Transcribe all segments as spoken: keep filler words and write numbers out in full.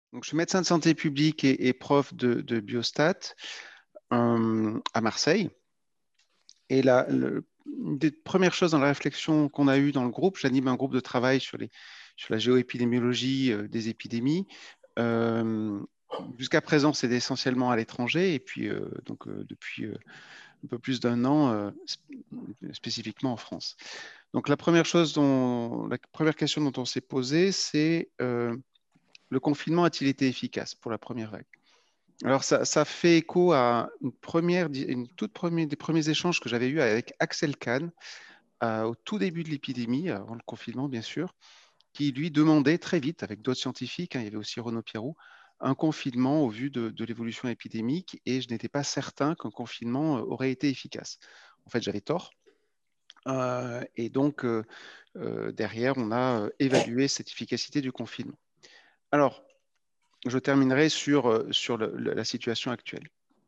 Donc, je suis médecin de santé publique et, et prof de, de biostat euh, à Marseille. Et la, le, une des premières choses dans la réflexion qu'on a eue dans le groupe, j'anime un groupe de travail sur, les, sur la géoépidémiologie euh, des épidémies. Euh, Jusqu'à présent, c'est essentiellement à l'étranger, et puis euh, donc euh, depuis euh, un peu plus d'un an, euh, spécifiquement en France. Donc la première chose dont, la première question dont on s'est posé, c'est euh, le confinement a-t-il été efficace pour la première vague? Alors, ça, ça fait écho à une première, une toute première, des premiers échanges que j'avais eus avec Axel Kahn euh, au tout début de l'épidémie, avant le confinement, bien sûr, qui lui demandait très vite, avec d'autres scientifiques, hein, il y avait aussi Renaud Pierroux, un confinement au vu de, de l'évolution épidémique, et je n'étais pas certain qu'un confinement euh, aurait été efficace. En fait, j'avais tort. Euh, et donc, euh, euh, derrière, on a euh, évalué cette efficacité du confinement. Alors, je terminerai sur, euh, sur le- le- la situation actuelle.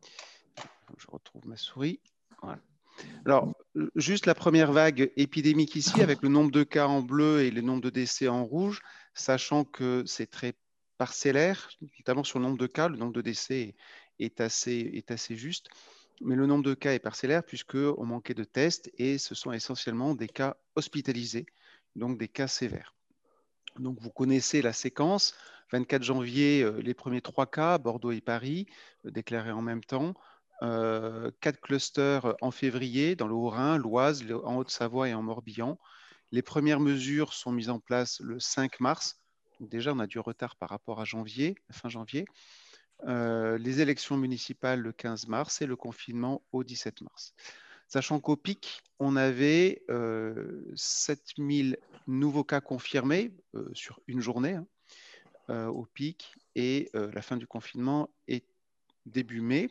Je retrouve ma souris. Voilà. Alors, euh, juste la première vague épidémique ici, avec le nombre de cas en bleu et le nombre de décès en rouge, sachant que c'est très parcellaire, notamment sur le nombre de cas, le nombre de décès est assez, est assez juste, mais le nombre de cas est parcellaire puisqu'on manquait de tests et ce sont essentiellement des cas hospitalisés, donc des cas sévères. Donc, vous connaissez la séquence. vingt-quatre janvier, euh, les premiers trois cas, Bordeaux et Paris, euh, déclarés en même temps. Euh, quatre clusters en février dans le Haut-Rhin, l'Oise, en Haute-Savoie et en Morbihan. Les premières mesures sont mises en place le cinq mars. Donc déjà, on a du retard par rapport à janvier, fin janvier. Euh, les élections municipales le quinze mars et le confinement au dix-sept mars. Sachant qu'au pic, on avait euh, sept mille nouveaux cas confirmés euh, sur une journée hein, euh, au pic, et euh, la fin du confinement est début mai.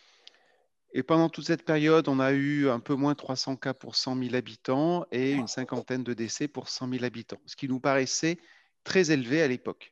Et pendant toute cette période, on a eu un peu moins de trois cents cas pour cent mille habitants et une cinquantaine de décès pour cent mille habitants, ce qui nous paraissait très élevé à l'époque.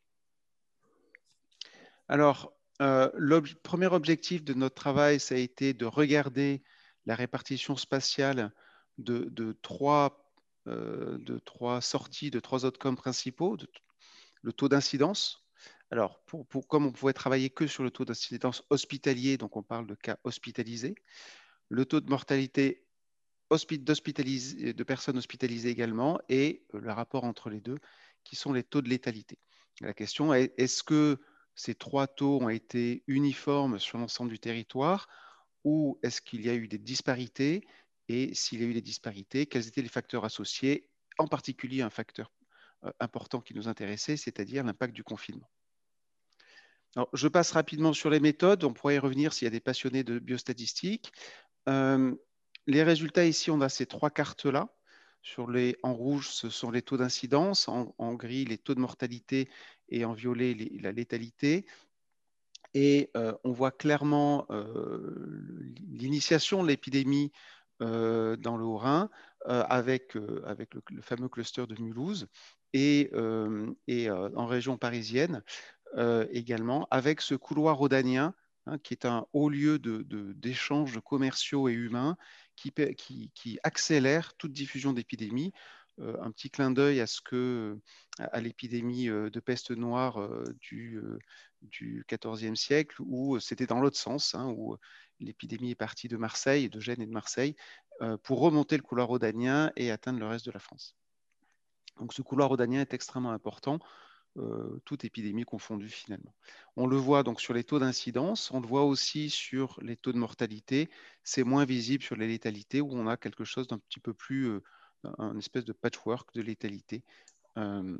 Alors, euh, le premier objectif de notre travail, ça a été de regarder la répartition spatiale de, de trois, euh, de trois sorties, de trois outcomes principaux, de, le taux d'incidence. Alors, pour, pour, comme on pouvait travailler que sur le taux d'incidence hospitalier, donc on parle de cas hospitalisés, le taux de mortalité de personnes hospitalisées également, et le rapport entre les deux, qui sont les taux de létalité. La question est, est-ce que ces trois taux ont été uniformes sur l'ensemble du territoire, ou est-ce qu'il y a eu des disparités? Et s'il y a eu des disparités, quels étaient les facteurs associés, en particulier un facteur euh, important qui nous intéressait, c'est-à-dire l'impact du confinement. Alors, je passe rapidement sur les méthodes, on pourrait y revenir s'il y a des passionnés de biostatistiques. Euh, les résultats ici, on a ces trois cartes-là. Sur les, en rouge, ce sont les taux d'incidence, en, en, gris, les taux de mortalité, et en violet, les, la létalité. Et euh, on voit clairement euh, l'initiation de l'épidémie euh, dans le Haut-Rhin euh, avec, euh, avec le, le, fameux cluster de Mulhouse, et, euh, et euh, en région parisienne euh, également, avec ce couloir rhodanien, hein, qui est un haut lieu d'échanges de, de, commerciaux et humains qui, qui, qui accélère toute diffusion d'épidémies. Euh, un petit clin d'œil à ce que à l'épidémie euh, de peste noire euh, du, euh, du quatorzième siècle, où c'était dans l'autre sens, hein, où l'épidémie est partie de Marseille, de Gênes et de Marseille, euh, pour remonter le couloir rhodanien et atteindre le reste de la France. Donc ce couloir rhodanien est extrêmement important, euh, toute épidémie confondue finalement. On le voit donc sur les taux d'incidence, on le voit aussi sur les taux de mortalité. C'est moins visible sur les létalités, où on a quelque chose d'un petit peu plus, euh, un espèce de patchwork de létalité. Euh,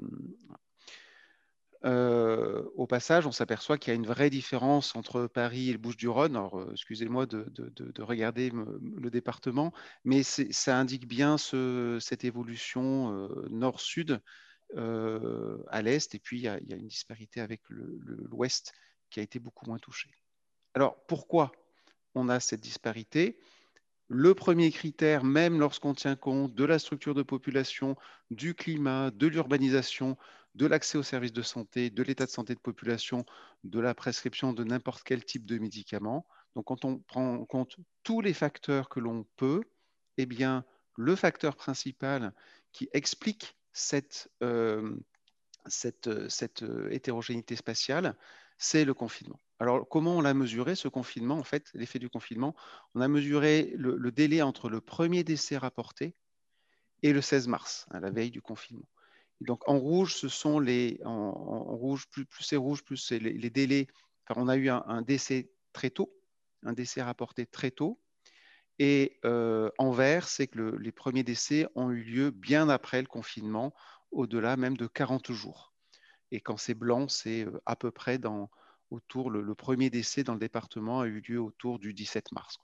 euh, au passage, on s'aperçoit qu'il y a une vraie différence entre Paris et le Bouches-du-Rhône. Alors, euh, excusez-moi de, de, de, de regarder me, le département, mais ça indique bien ce, cette évolution euh, nord-sud euh, à l'est, et puis il y, a, il y a une disparité avec l'ouest qui a été beaucoup moins touché. Alors, pourquoi on a cette disparité? Le premier critère, même lorsqu'on tient compte de la structure de population, du climat, de l'urbanisation, de l'accès aux services de santé, de l'état de santé de population, de la prescription de n'importe quel type de médicament. Donc, quand on prend en compte tous les facteurs que l'on peut, eh bien, le facteur principal qui explique cette, euh, cette, cette hétérogénéité spatiale, c'est le confinement. Alors, comment on l'a mesuré, ce confinement, en fait, l'effet du confinement? On a mesuré le, le délai entre le premier décès rapporté et le seize mars, à la veille du confinement. Et donc, en rouge, ce sont les, en, en rouge, plus, plus c'est rouge, plus c'est les, les délais. Enfin, on a eu un, un décès très tôt, un décès rapporté très tôt. Et euh, en vert, c'est que le, les premiers décès ont eu lieu bien après le confinement, au-delà même de quarante jours. Et quand c'est blanc, c'est à peu près dans, autour, le, le premier décès dans le département a eu lieu autour du dix-sept mars.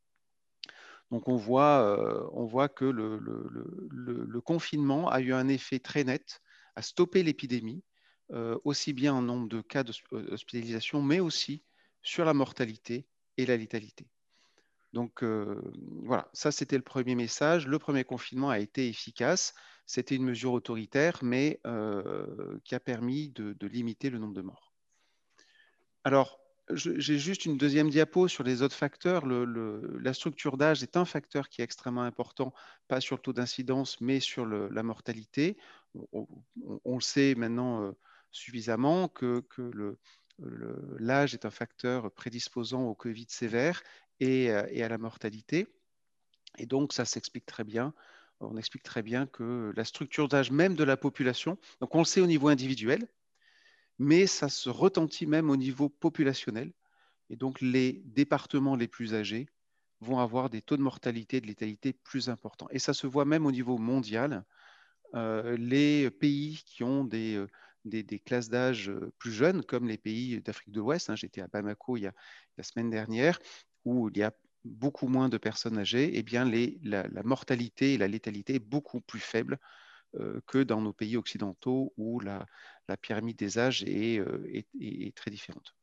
Donc on voit, euh, on voit que le, le, le, le, confinement a eu un effet très net à stopper l'épidémie, euh, aussi bien en nombre de cas d'hospitalisation, mais aussi sur la mortalité et la létalité. Donc euh, voilà, ça c'était le premier message. Le premier confinement a été efficace. C'était une mesure autoritaire, mais euh, qui a permis de, de limiter le nombre de morts. Alors, j'ai juste une deuxième diapo sur les autres facteurs. Le, le, la structure d'âge est un facteur qui est extrêmement important, pas sur le taux d'incidence, mais sur le, la mortalité. On, on, on, le sait maintenant euh, suffisamment que, que l'âge est un facteur prédisposant au Covid sévère et, et à la mortalité. Et donc, ça s'explique très bien. On explique très bien que la structure d'âge même de la population, donc on le sait au niveau individuel, mais ça se retentit même au niveau populationnel. Et donc, les départements les plus âgés vont avoir des taux de mortalité et de létalité plus importants. Et ça se voit même au niveau mondial. Euh, les pays qui ont des, euh, des, des classes d'âge plus jeunes, comme les pays d'Afrique de l'Ouest, hein, j'étais à Bamako il y a, la semaine dernière, où il y a beaucoup moins de personnes âgées, eh bien les, la, la mortalité et la létalité est beaucoup plus faible euh, que dans nos pays occidentaux où la, la pyramide des âges est, euh, est, est très différente.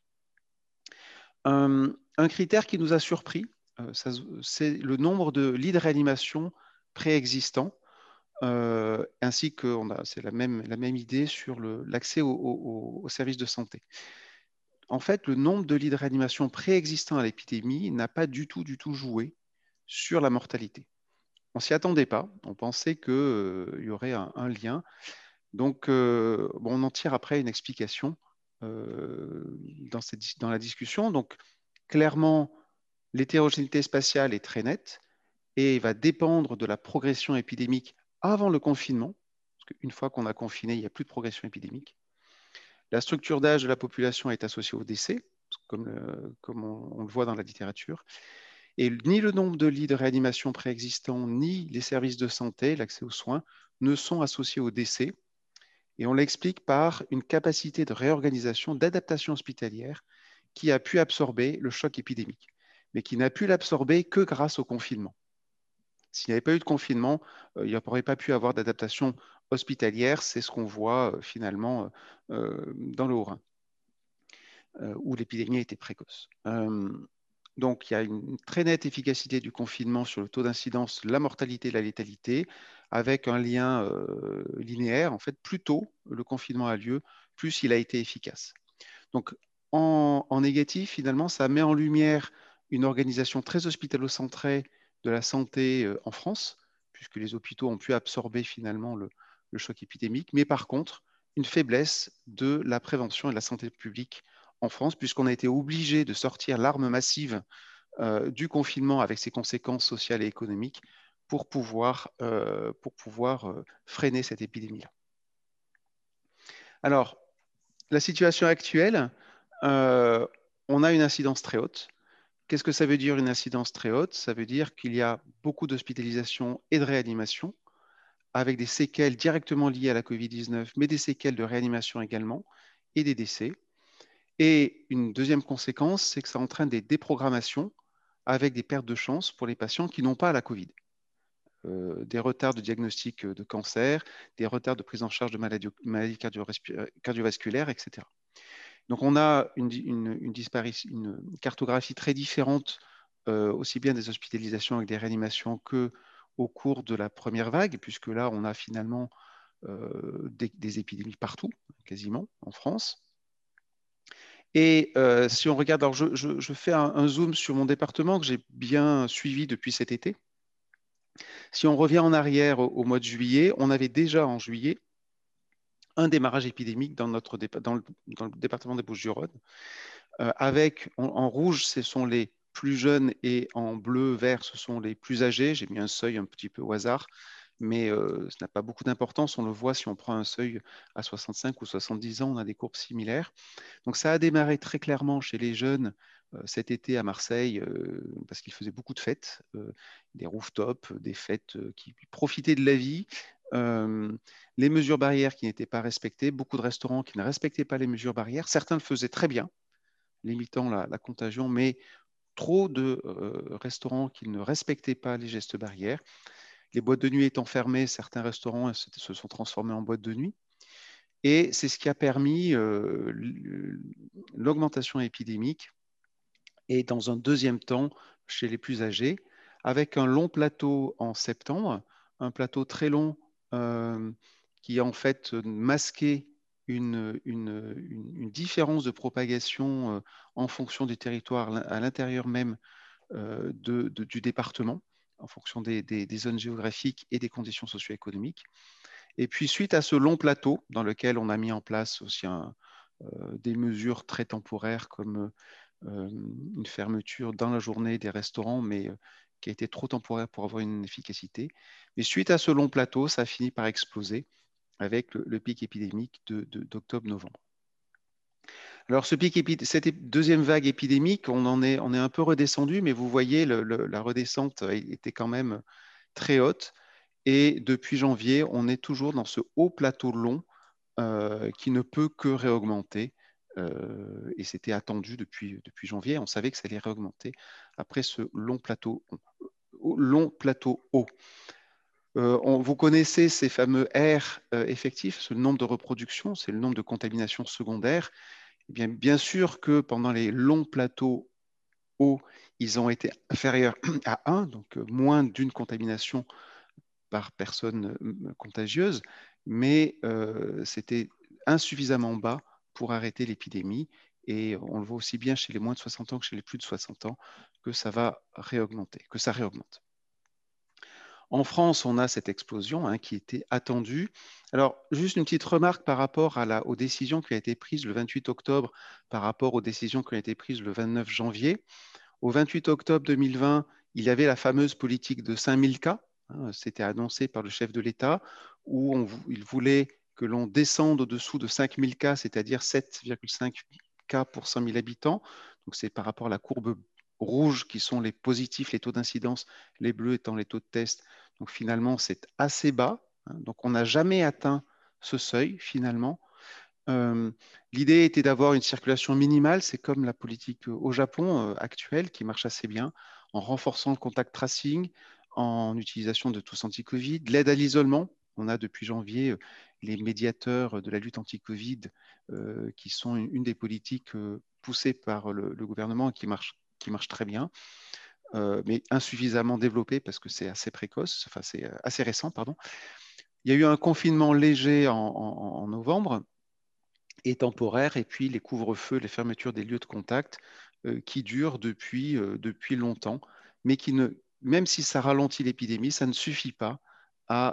Un, un, critère qui nous a surpris, euh, c'est le nombre de lits de réanimation préexistants, euh, ainsi que c'est la même, la même idée sur l'accès au, au, au service de santé. En fait, le nombre de lits de réanimation préexistants à l'épidémie n'a pas du tout, du tout joué sur la mortalité. On ne s'y attendait pas, on pensait qu'il euh, y aurait un, un lien. Donc, euh, bon, on en tire après une explication euh, dans, cette, dans la discussion. Donc, clairement, l'hétérogénéité spatiale est très nette et va dépendre de la progression épidémique avant le confinement, parce qu'une fois qu'on a confiné, il n'y a plus de progression épidémique. La structure d'âge de la population est associée au décès, comme, le, comme on, on le voit dans la littérature. Et ni le nombre de lits de réanimation préexistants, ni les services de santé, l'accès aux soins, ne sont associés au décès. Et on l'explique par une capacité de réorganisation, d'adaptation hospitalière qui a pu absorber le choc épidémique, mais qui n'a pu l'absorber que grâce au confinement. S'il n'y avait pas eu de confinement, euh, il n'y aurait pas pu avoir d'adaptation hospitalière. C'est ce qu'on voit euh, finalement euh, dans le Haut-Rhin, euh, où l'épidémie était précoce. Euh, donc, il y a une très nette efficacité du confinement sur le taux d'incidence, la mortalité et la létalité, avec un lien euh, linéaire. En fait, plus tôt le confinement a lieu, plus il a été efficace. Donc, en, en négatif, finalement, ça met en lumière une organisation très hospitalo-centrée de la santé euh, en France, puisque les hôpitaux ont pu absorber finalement le, le choc épidémique, mais par contre, une faiblesse de la prévention et de la santé publique en France, puisqu'on a été obligé de sortir l'arme massive euh, du confinement avec ses conséquences sociales et économiques pour pouvoir, euh, pour pouvoir euh, freiner cette épidémie-là. Alors, la situation actuelle, euh, on a une incidence très haute. Qu'est-ce que ça veut dire une incidence très haute? Ça veut dire qu'il y a beaucoup d'hospitalisation et de réanimation, avec des séquelles directement liées à la covid dix-neuf, mais des séquelles de réanimation également, et des décès. Et une deuxième conséquence, c'est que ça entraîne des déprogrammations avec des pertes de chance pour les patients qui n'ont pas la Covid. Euh, des retards de diagnostic de cancer, des retards de prise en charge de maladies, maladies cardiovasculaires, et cetera. Donc on a une, une, une, une cartographie très différente, euh, aussi bien des hospitalisations avec des réanimations que au cours de la première vague, puisque là on a finalement euh, des, des épidémies partout, quasiment, en France. Et euh, si on regarde, alors je, je, je fais un, un zoom sur mon département que j'ai bien suivi depuis cet été. Si on revient en arrière au, au mois de juillet, on avait déjà en juillet un démarrage épidémique dans, notre, dans, le, dans le département des Bouches-du-Rhône. Euh, avec, en, en rouge, ce sont les plus jeunes et en bleu, vert, ce sont les plus âgés. J'ai mis un seuil un petit peu au hasard, mais euh, ça n'a pas beaucoup d'importance. On le voit si on prend un seuil à soixante-cinq ou soixante-dix ans, on a des courbes similaires. Donc ça a démarré très clairement chez les jeunes euh, cet été à Marseille, euh, parce qu'il faisait beaucoup de fêtes, euh, des rooftops, des fêtes euh, qui profitaient de la vie. Euh, les mesures barrières qui n'étaient pas respectées, beaucoup de restaurants qui ne respectaient pas les mesures barrières. Certains le faisaient très bien, limitant la, la contagion, mais trop de euh, restaurants qui ne respectaient pas les gestes barrières. Les boîtes de nuit étant fermées, certains restaurants se, se sont transformés en boîtes de nuit. Et c'est ce qui a permis euh, l'augmentation épidémique et dans un deuxième temps chez les plus âgés, avec un long plateau en septembre, un plateau très long euh, qui en fait masquait une, une, une, une différence de propagation euh, en fonction du territoire à l'intérieur même euh, de, de, du département, en fonction des, des, des zones géographiques et des conditions socio-économiques. Et puis suite à ce long plateau dans lequel on a mis en place aussi un, euh, des mesures très temporaires comme euh, une fermeture dans la journée des restaurants, mais euh, qui a été trop temporaire pour avoir une efficacité. Mais suite à ce long plateau, ça a fini par exploser avec le, le pic épidémique d'octobre-novembre. Alors, ce pic épi- cette deuxième vague épidémique, on en est, on est un peu redescendu, mais vous voyez, le, le, la redescente était quand même très haute. Et depuis janvier, on est toujours dans ce haut plateau long euh, qui ne peut que réaugmenter. Euh, et c'était attendu depuis, depuis janvier. On savait que ça allait réaugmenter après ce long plateau, long plateau haut. Euh, on, vous connaissez ces fameux R euh, effectifs, ce nombre de reproductions, c'est le nombre de contaminations secondaires. Eh bien, bien sûr que pendant les longs plateaux hauts, ils ont été inférieurs à un, donc euh, moins d'une contamination par personne euh, contagieuse, mais euh, c'était insuffisamment bas pour arrêter l'épidémie. Et on le voit aussi bien chez les moins de soixante ans que chez les plus de soixante ans que ça va réaugmenter, que ça réaugmente. En France, on a cette explosion hein, qui était attendue. Alors, juste une petite remarque par rapport à la, aux décisions qui ont été prises le vingt-huit octobre, par rapport aux décisions qui ont été prises le vingt-neuf janvier. Au vingt-huit octobre deux mille vingt, il y avait la fameuse politique de cinq mille cas. Hein, c'était annoncé par le chef de l'État, où on, il voulait que l'on descende au-dessous de cinq mille cas, c'est-à-dire sept virgule cinq cas pour cent mille habitants. Donc, c'est par rapport à la courbe rouge qui sont les positifs, les taux d'incidence, les bleus étant les taux de test. Donc, finalement, c'est assez bas. Hein, donc, on n'a jamais atteint ce seuil, finalement. Euh, L'idée était d'avoir une circulation minimale, c'est comme la politique au Japon euh, actuelle qui marche assez bien, en renforçant le contact tracing, en utilisation de tous anti-Covid, l'aide à l'isolement. On a depuis janvier euh, les médiateurs de la lutte anti-Covid euh, qui sont une, une des politiques euh, poussées par le, le gouvernement et qui marche, qui marche très bien, euh, mais insuffisamment développée parce que c'est assez précoce, enfin c'est euh, assez récent, pardon. Il y a eu un confinement léger en, en, en novembre et temporaire, et puis les couvre-feux, les fermetures des lieux de contact euh, qui durent depuis, euh, depuis longtemps, mais qui ne, même si ça ralentit l'épidémie, ça ne suffit pas à,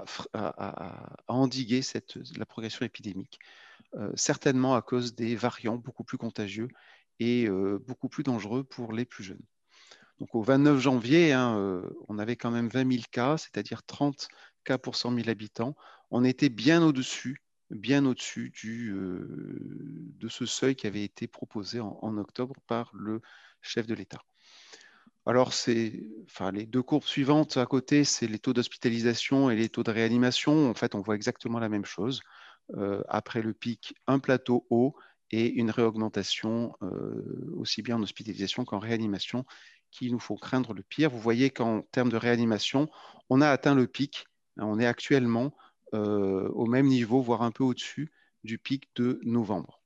à, à endiguer cette, la progression épidémique, euh, certainement à cause des variants beaucoup plus contagieux et euh, beaucoup plus dangereux pour les plus jeunes. Donc au vingt-neuf janvier, hein, euh, on avait quand même vingt mille cas, c'est-à-dire trente cas pour cent mille habitants. On était bien au-dessus, bien au-dessus du, euh, de ce seuil qui avait été proposé en, en octobre par le chef de l'État. Alors, c'est, enfin, les deux courbes suivantes à côté, c'est les taux d'hospitalisation et les taux de réanimation. En fait, on voit exactement la même chose. Euh, après le pic, un plateau haut et une réaugmentation euh, aussi bien en hospitalisation qu'en réanimation, qui nous faut craindre le pire. Vous voyez qu'en termes de réanimation, on a atteint le pic. On est actuellement euh, au même niveau, voire un peu au-dessus du pic de novembre.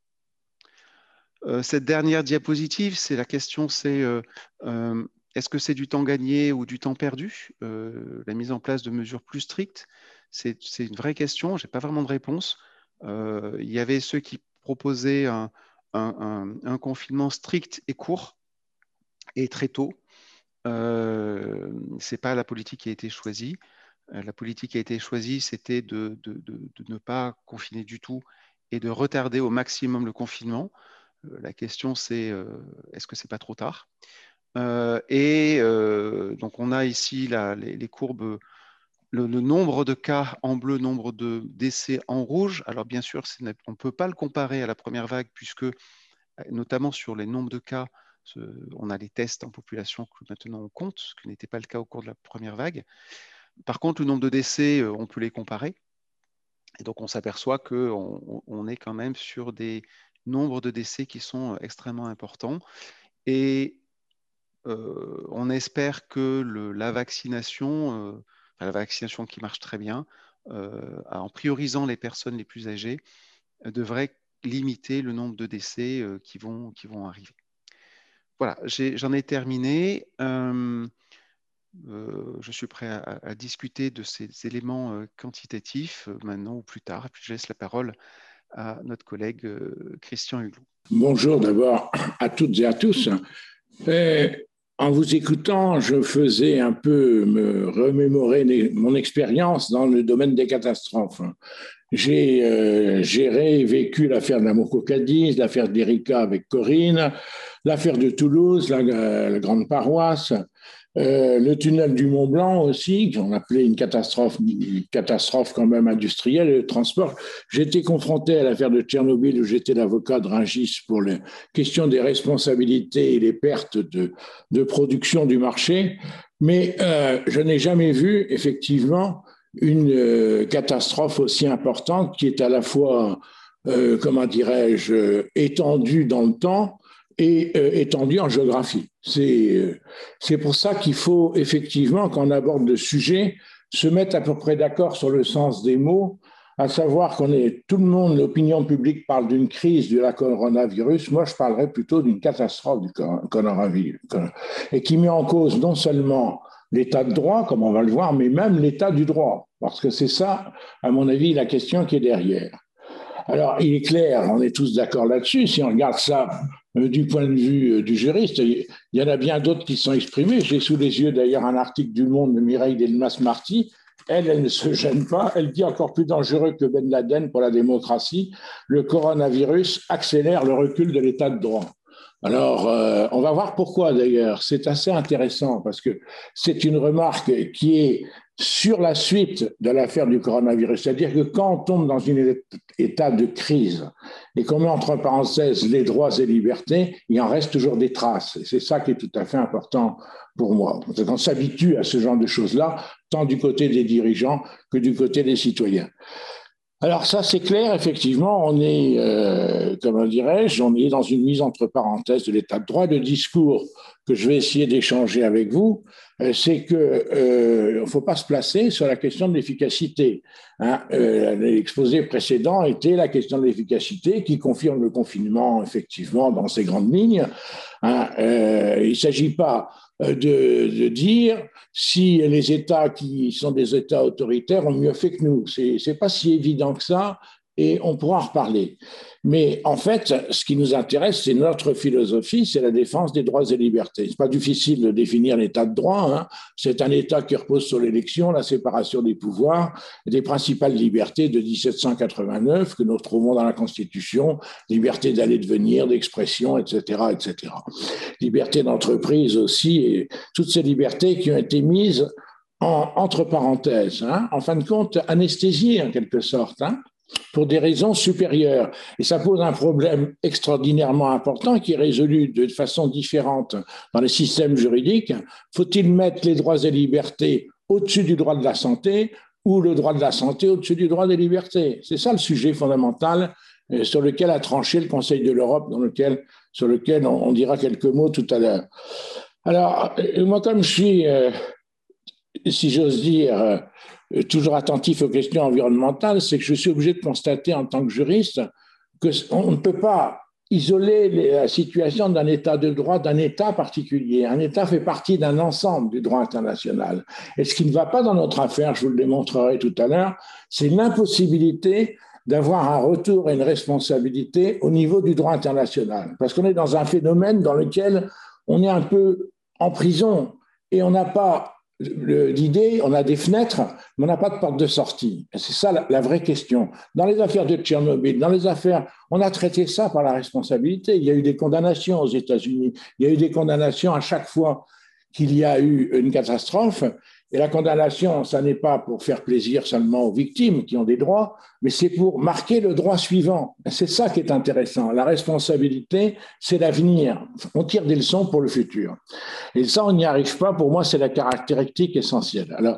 Euh, cette dernière diapositive, c'est la question, c'est euh, euh, est-ce que c'est du temps gagné ou du temps perdu? Euh, la mise en place de mesures plus strictes, c'est une vraie question, je n'ai pas vraiment de réponse. Euh, il y avait ceux qui proposaient un, un, un, un confinement strict et court et très tôt. Euh, ce n'est pas la politique qui a été choisie. Euh, la politique qui a été choisie, c'était de, de, de, de ne pas confiner du tout et de retarder au maximum le confinement. Euh, la question, c'est euh, est-ce que c'est pas trop tard? Euh, et euh, donc, on a ici la, les, les courbes, le, le nombre de cas en bleu, nombre de décès en rouge. Alors, bien sûr, on ne peut pas le comparer à la première vague, puisque, notamment sur les nombres de cas, on a les tests en population que maintenant on compte, ce qui n'était pas le cas au cours de la première vague. Par contre, le nombre de décès, on peut les comparer. Et donc, on s'aperçoit qu'on on est quand même sur des nombres de décès qui sont extrêmement importants. Et euh, on espère que le, la vaccination, euh, enfin, la vaccination qui marche très bien, euh, en priorisant les personnes les plus âgées, euh, devrait limiter le nombre de décès euh, qui, vont, qui vont arriver. Voilà, j'en ai, ai terminé. Euh, euh, je suis prêt à, à discuter de ces éléments euh, quantitatifs euh, maintenant ou plus tard. Et puis je laisse la parole à notre collègue euh, Christian Huglou. Bonjour d'abord à toutes et à tous. Et en vous écoutant, je faisais un peu me remémorer mon expérience dans le domaine des catastrophes. J'ai euh, géré et vécu l'affaire de la Moco-Cadiz, l'affaire d'Erika avec Corinne, l'affaire de Toulouse, la, la grande paroisse, euh, le tunnel du Mont Blanc aussi, qu'on appelait une catastrophe, une catastrophe quand même industrielle, le transport. J'étais confronté à l'affaire de Tchernobyl où j'étais l'avocat de Rungis pour les questions des responsabilités et les pertes de, de production du marché. Mais euh, je n'ai jamais vu effectivement une euh, catastrophe aussi importante qui est à la fois, euh, comment dirais-je, étendue dans le temps et euh, étendue en géographie. C'est euh, c'est pour ça qu'il faut effectivement, quand on aborde le sujet, se mettre à peu près d'accord sur le sens des mots, à savoir qu'on est, tout le monde, l'opinion publique parle d'une crise de la coronavirus, moi je parlerais plutôt d'une catastrophe du coronavirus, et qui met en cause non seulement l'état de droit, comme on va le voir, mais même l'état du droit, parce que c'est ça, à mon avis, la question qui est derrière. Alors, il est clair, on est tous d'accord là-dessus, si on regarde ça euh, du point de vue euh, du juriste, il y en a bien d'autres qui sont exprimés. J'ai sous les yeux d'ailleurs un article du Monde de Mireille Delmas-Marty. Elle, elle ne se gêne pas. Elle dit encore plus dangereux que Ben Laden pour la démocratie, le coronavirus accélère le recul de l'état de droit. Alors, euh, on va voir pourquoi d'ailleurs. C'est assez intéressant parce que c'est une remarque qui est sur la suite de l'affaire du coronavirus. C'est-à-dire que quand on tombe dans un état de crise et qu'on met entre parenthèses les droits et libertés, il en reste toujours des traces. Et c'est ça qui est tout à fait important pour moi. C'est qu'on s'habitue à ce genre de choses-là, tant du côté des dirigeants que du côté des citoyens. Alors ça, c'est clair, effectivement, on est, euh, comment dirais-je, on est dans une mise entre parenthèses de l'état de droit. Le discours que je vais essayer d'échanger avec vous, euh, c'est qu'il euh, ne faut pas se placer sur la question de l'efficacité. Hein. Euh, l'exposé précédent était la question de l'efficacité qui confirme le confinement, effectivement, dans ses grandes lignes. Hein. Euh, il ne s'agit pas de, de dire si les États qui sont des États autoritaires ont mieux fait que nous. Ce n'est pas si évident que ça et on pourra en reparler. Mais en fait, ce qui nous intéresse, c'est notre philosophie, c'est la défense des droits et libertés. Ce n'est pas difficile de définir l'état de droit. Hein. C'est un État qui repose sur l'élection, la séparation des pouvoirs, des principales libertés de dix-sept cent quatre-vingt-neuf que nous retrouvons dans la Constitution, liberté d'aller et de venir, d'expression, et cetera, et cetera. Liberté d'entreprise aussi, et toutes ces libertés qui ont été mises en, entre parenthèses, hein, en fin de compte, anesthésiées en quelque sorte, hein, pour des raisons supérieures. Et ça pose un problème extraordinairement important qui est résolu de façon différente dans les systèmes juridiques. Faut-il mettre les droits et libertés au-dessus du droit de la santé ou le droit de la santé au-dessus du droit des libertés? C'est ça le sujet fondamental sur lequel a tranché le Conseil de l'Europe, dans lequel, sur lequel on, on dira quelques mots tout à l'heure. Alors, moi, comme je suis, euh, si j'ose dire, euh, toujours attentif aux questions environnementales, c'est que je suis obligé de constater en tant que juriste qu'on ne peut pas isoler la situation d'un état de droit, d'un état particulier. Un état fait partie d'un ensemble du droit international. Et ce qui ne va pas dans notre affaire, je vous le démontrerai tout à l'heure, c'est l'impossibilité d'avoir un retour et une responsabilité au niveau du droit international. Parce qu'on est dans un phénomène dans lequel on est un peu en prison et on n'a pas l'idée, on a des fenêtres, mais on n'a pas de porte de sortie. C'est ça la, la vraie question. Dans les affaires de Tchernobyl, dans les affaires, on a traité ça par la responsabilité. Il y a eu des condamnations aux États-Unis, il y a eu des condamnations à chaque fois qu'il y a eu une catastrophe. Et la condamnation, ça n'est pas pour faire plaisir seulement aux victimes qui ont des droits, mais c'est pour marquer le droit suivant. C'est ça qui est intéressant. La responsabilité, c'est l'avenir. On tire des leçons pour le futur. Et ça, on n'y arrive pas. Pour moi, c'est la caractéristique essentielle. Alors,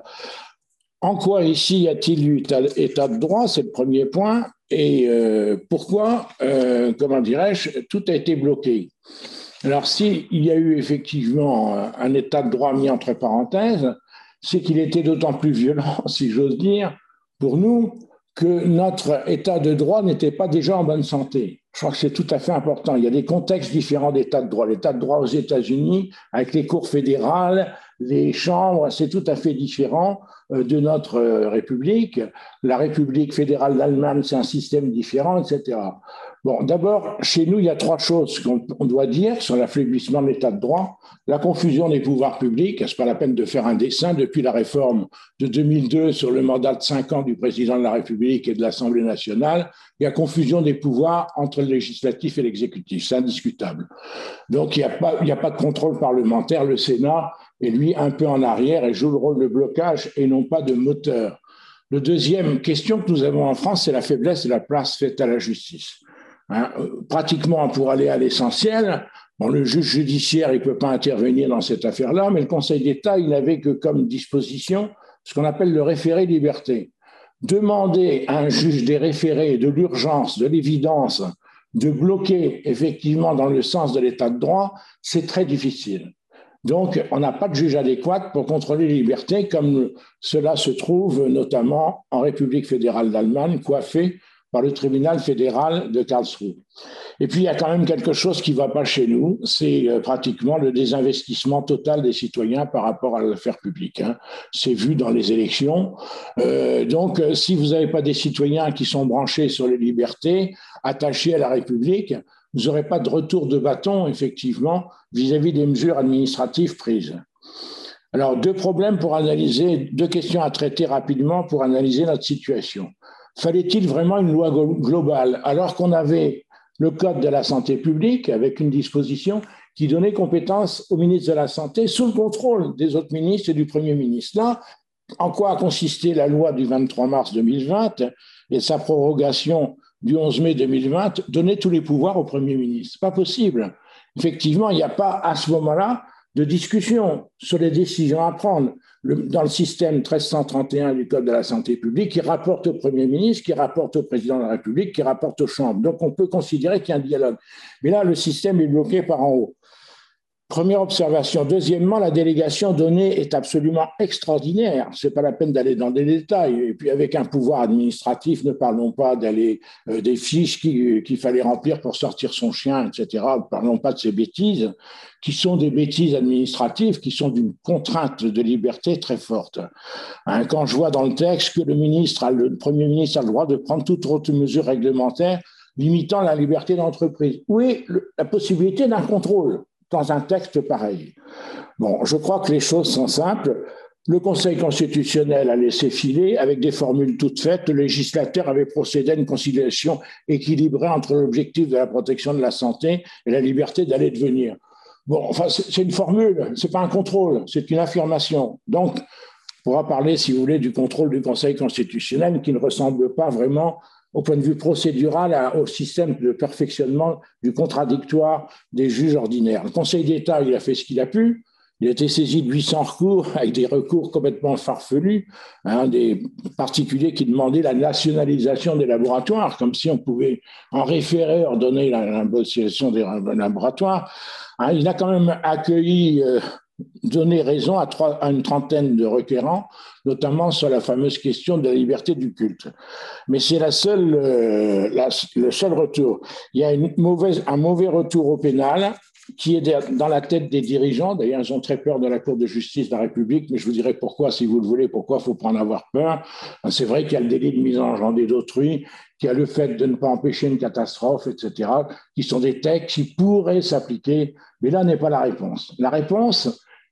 en quoi ici y a-t-il eu état de droit? C'est le premier point. Et euh, pourquoi, euh, comment dirais-je, tout a été bloqué? Alors, s'il y a eu effectivement un état de droit mis entre parenthèses, c'est qu'il était d'autant plus violent, si j'ose dire, pour nous, que notre état de droit n'était pas déjà en bonne santé. Je crois que c'est tout à fait important. Il y a des contextes différents d'état de droit. L'état de droit aux États-Unis, avec les cours fédérales, les chambres, c'est tout à fait différent de notre République. La République fédérale d'Allemagne, c'est un système différent, et cetera. Bon, d'abord, chez nous, il y a trois choses qu'on doit dire sur l'affaiblissement de l'état de droit. La confusion des pouvoirs publics, c'est pas la peine de faire un dessin, depuis la réforme de deux mille deux sur le mandat de cinq ans du président de la République et de l'Assemblée nationale, il y a confusion des pouvoirs entre le législatif et l'exécutif, c'est indiscutable. Donc, il n'y a pas, il n'y a pas de contrôle parlementaire, le Sénat est lui un peu en arrière et joue le rôle de blocage et non pas de moteur. La deuxième question que nous avons en France, c'est la faiblesse de la place faite à la justice. Hein, pratiquement, pour aller à l'essentiel, bon, le juge judiciaire il ne peut pas intervenir dans cette affaire-là, mais le Conseil d'État, il n'avait que comme disposition ce qu'on appelle le référé liberté. Demander à un juge des référés de l'urgence, de l'évidence, de bloquer effectivement dans le sens de l'état de droit, c'est très difficile. Donc, on n'a pas de juge adéquat pour contrôler les libertés, comme cela se trouve notamment en République fédérale d'Allemagne, coiffé par le tribunal fédéral de Karlsruhe. Et puis, il y a quand même quelque chose qui ne va pas chez nous, c'est pratiquement le désinvestissement total des citoyens par rapport à l'affaire publique. Hein. C'est vu dans les élections. Euh, donc, si vous n'avez pas des citoyens qui sont branchés sur les libertés, attachés à la République, vous n'aurez pas de retour de bâton, effectivement, vis-à-vis des mesures administratives prises. Alors, deux problèmes pour analyser, deux questions à traiter rapidement pour analyser notre situation. Fallait-il vraiment une loi globale alors qu'on avait le Code de la santé publique avec une disposition qui donnait compétence au ministre de la Santé sous le contrôle des autres ministres et du Premier ministre? Là, en quoi a consisté la loi du vingt-trois mars deux mille vingt et sa prorogation du onze mai deux mille vingt, donner tous les pouvoirs au Premier ministre? C'est pas possible. Effectivement, il n'y a pas à ce moment-là de discussion sur les décisions à prendre. Le, dans le système mille trois cent trente et un du Code de la santé publique, qui rapporte au Premier ministre, qui rapporte au Président de la République, qui rapporte aux chambres. Donc, on peut considérer qu'il y a un dialogue. Mais là, le système est bloqué par en haut. Première observation. Deuxièmement, la délégation donnée est absolument extraordinaire. Ce n'est pas la peine d'aller dans des détails. Et puis, avec un pouvoir administratif, ne parlons pas d'aller euh, des fiches qu'il qu'il fallait remplir pour sortir son chien, et cetera. Ne parlons pas de ces bêtises, qui sont des bêtises administratives, qui sont d'une contrainte de liberté très forte. Hein, quand je vois dans le texte que le ministre, a, le Premier ministre a le droit de prendre toute autre mesure réglementaire limitant la liberté d'entreprise, où est le, la possibilité d'un contrôle dans un texte pareil? Bon, je crois que les choses sont simples. Le Conseil constitutionnel a laissé filer avec des formules toutes faites. Le législateur avait procédé à une conciliation équilibrée entre l'objectif de la protection de la santé et la liberté d'aller et de venir. Bon, enfin, c'est une formule, c'est pas un contrôle, c'est une affirmation. Donc, on pourra parler, si vous voulez, du contrôle du Conseil constitutionnel qui ne ressemble pas vraiment au point de vue procédural, au système de perfectionnement du contradictoire des juges ordinaires. Le Conseil d'État, il a fait ce qu'il a pu. Il a été saisi de huit cents recours, avec des recours complètement farfelus, hein, des particuliers qui demandaient la nationalisation des laboratoires, comme si on pouvait en référer ordonner la nationalisation des laboratoires. Hein, il a quand même accueilli, euh, donné raison à, trois, à une trentaine de requérants, notamment sur la fameuse question de la liberté du culte. Mais c'est la seule, euh, la, le seul retour. Il y a une mauvaise, un mauvais retour au pénal qui est dans la tête des dirigeants. D'ailleurs, ils ont très peur de la Cour de justice de la République, mais je vous dirai pourquoi, si vous le voulez, pourquoi il ne faut pas en avoir peur. C'est vrai qu'il y a le délit de mise en danger d'autrui, qu'il y a le fait de ne pas empêcher une catastrophe, et cetera, qui sont des textes qui pourraient s'appliquer, mais là n'est pas la réponse. La réponse,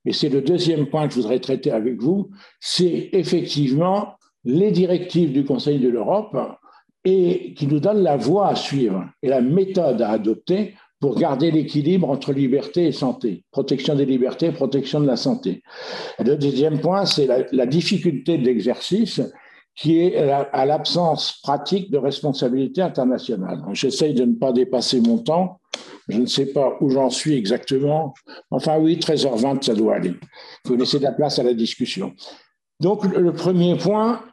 et c'est le deuxième point que je voudrais traiter avec vous, c'est effectivement les directives du Conseil de l'Europe et qui nous donnent la voie à suivre et la méthode à adopter pour garder l'équilibre entre liberté et santé, protection des libertés, protection de la santé. Et le deuxième point, c'est la, la difficulté de l'exercice qui est à l'absence pratique de responsabilité internationale. J'essaye de ne pas dépasser mon temps. Je ne sais pas où j'en suis exactement. Enfin oui, treize heures vingt, ça doit aller. Il faut laisser de la place à la discussion. Donc le premier point,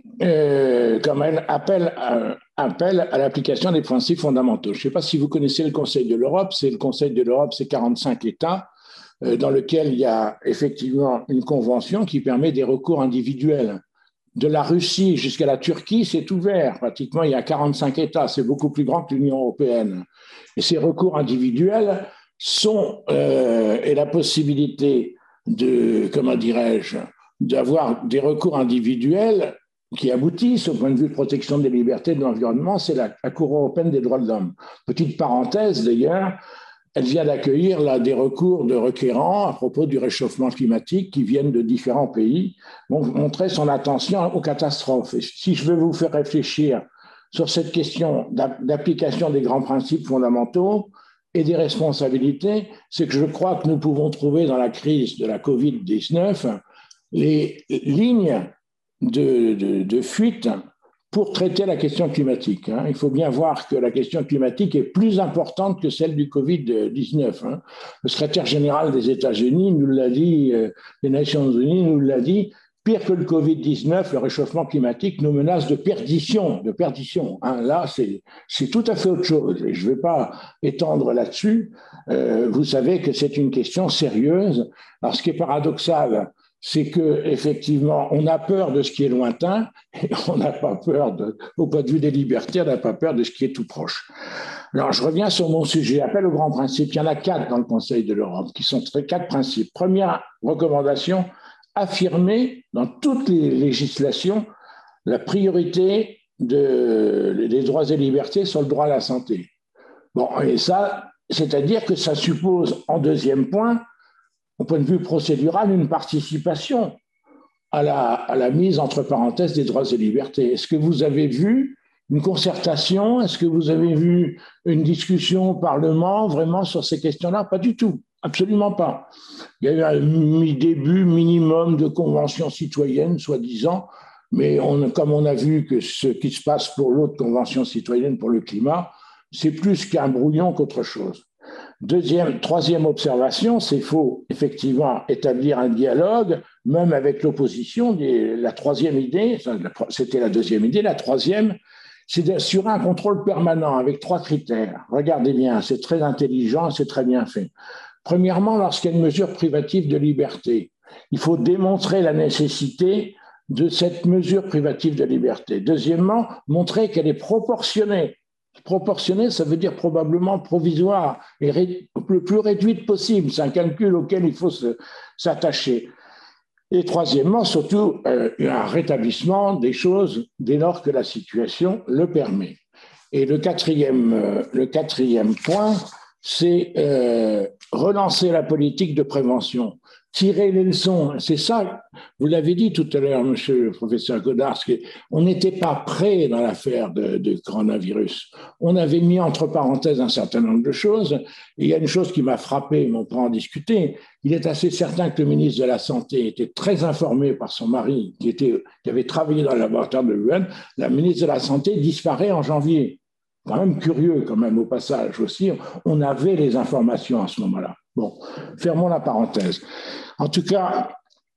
euh, comme elle appelle à, appelle à l'application des principes fondamentaux. Je ne sais pas si vous connaissez le Conseil de l'Europe. C'est le Conseil de l'Europe, c'est quarante-cinq États, euh, dans lequel il y a effectivement une convention qui permet des recours individuels. De la Russie jusqu'à la Turquie, c'est ouvert. Pratiquement, il y a quarante-cinq États. C'est beaucoup plus grand que l'Union européenne. Et ces recours individuels sont, euh, et la possibilité de, comment dirais-je, d'avoir des recours individuels qui aboutissent au point de vue de protection des libertés et de l'environnement, c'est la, la Cour européenne des droits de l'homme. Petite parenthèse d'ailleurs, elle vient d'accueillir là, des recours de requérants à propos du réchauffement climatique qui viennent de différents pays, pour montrer son attention aux catastrophes. Et si je veux vous faire réfléchir sur cette question d'application des grands principes fondamentaux et des responsabilités, c'est que je crois que nous pouvons trouver dans la crise de la covid dix-neuf les lignes de, de, de fuite pour traiter la question climatique. Hein. Il faut bien voir que la question climatique est plus importante que celle du covid dix-neuf. Hein. Le secrétaire général des États-Unis nous l'a dit, euh, les Nations Unies nous l'a dit, pire que le covid dix-neuf, le réchauffement climatique nous menace de perdition. De perdition hein. Là, c'est tout à fait autre chose. Et je ne vais pas étendre là-dessus. Euh, vous savez que c'est une question sérieuse. Alors, ce qui est paradoxal, c'est qu'effectivement, on a peur de ce qui est lointain et on n'a pas peur, de, au point de vue des libertés, on n'a pas peur de ce qui est tout proche. Alors, je reviens sur mon sujet. Appel aux grands principes. Il y en a quatre dans le Conseil de l'Europe, qui sont quatre principes. Première recommandation, affirmer dans toutes les législations la priorité de, des droits et libertés sur le droit à la santé. Bon, et ça, c'est-à-dire que ça suppose, en deuxième point, au point de vue procédural, une participation à la, à la mise entre parenthèses des droits et libertés. Est-ce que vous avez vu une concertation? Est-ce que vous avez vu une discussion au Parlement vraiment sur ces questions-là? Pas du tout, absolument pas. Il y a eu un début minimum de convention citoyenne, soi-disant, mais on, comme on a vu que ce qui se passe pour l'autre convention citoyenne pour le climat, c'est plus qu'un brouillon qu'autre chose. Deuxième, troisième observation, c'est qu'il faut effectivement établir un dialogue, même avec l'opposition. La troisième idée, c'était la deuxième idée, la troisième, c'est d'assurer un contrôle permanent avec trois critères. Regardez bien, c'est très intelligent, c'est très bien fait. Premièrement, lorsqu'il y a une mesure privative de liberté, il faut démontrer la nécessité de cette mesure privative de liberté. Deuxièmement, montrer qu'elle est proportionnée. Proportionné, ça veut dire probablement provisoire et le plus réduite possible. C'est un calcul auquel il faut s'attacher. Et troisièmement, surtout, euh, un rétablissement des choses dès lors que la situation le permet. Et le quatrième, euh, le quatrième point, c'est euh, relancer la politique de prévention, tirer les leçons. C'est ça, vous l'avez dit tout à l'heure, monsieur le professeur Godard, on n'était pas prêt dans l'affaire de, de coronavirus. On avait mis entre parenthèses un certain nombre de choses. Et il y a une chose qui m'a frappé, mais on peut en discuter. Il est assez certain que le ministre de la Santé était très informé par son mari, qui, était, qui avait travaillé dans le laboratoire de Wuhan. La ministre de la Santé disparaît en janvier. Quand même curieux, quand même, au passage aussi. On avait les informations à ce moment-là. Bon, fermons la parenthèse. En tout cas,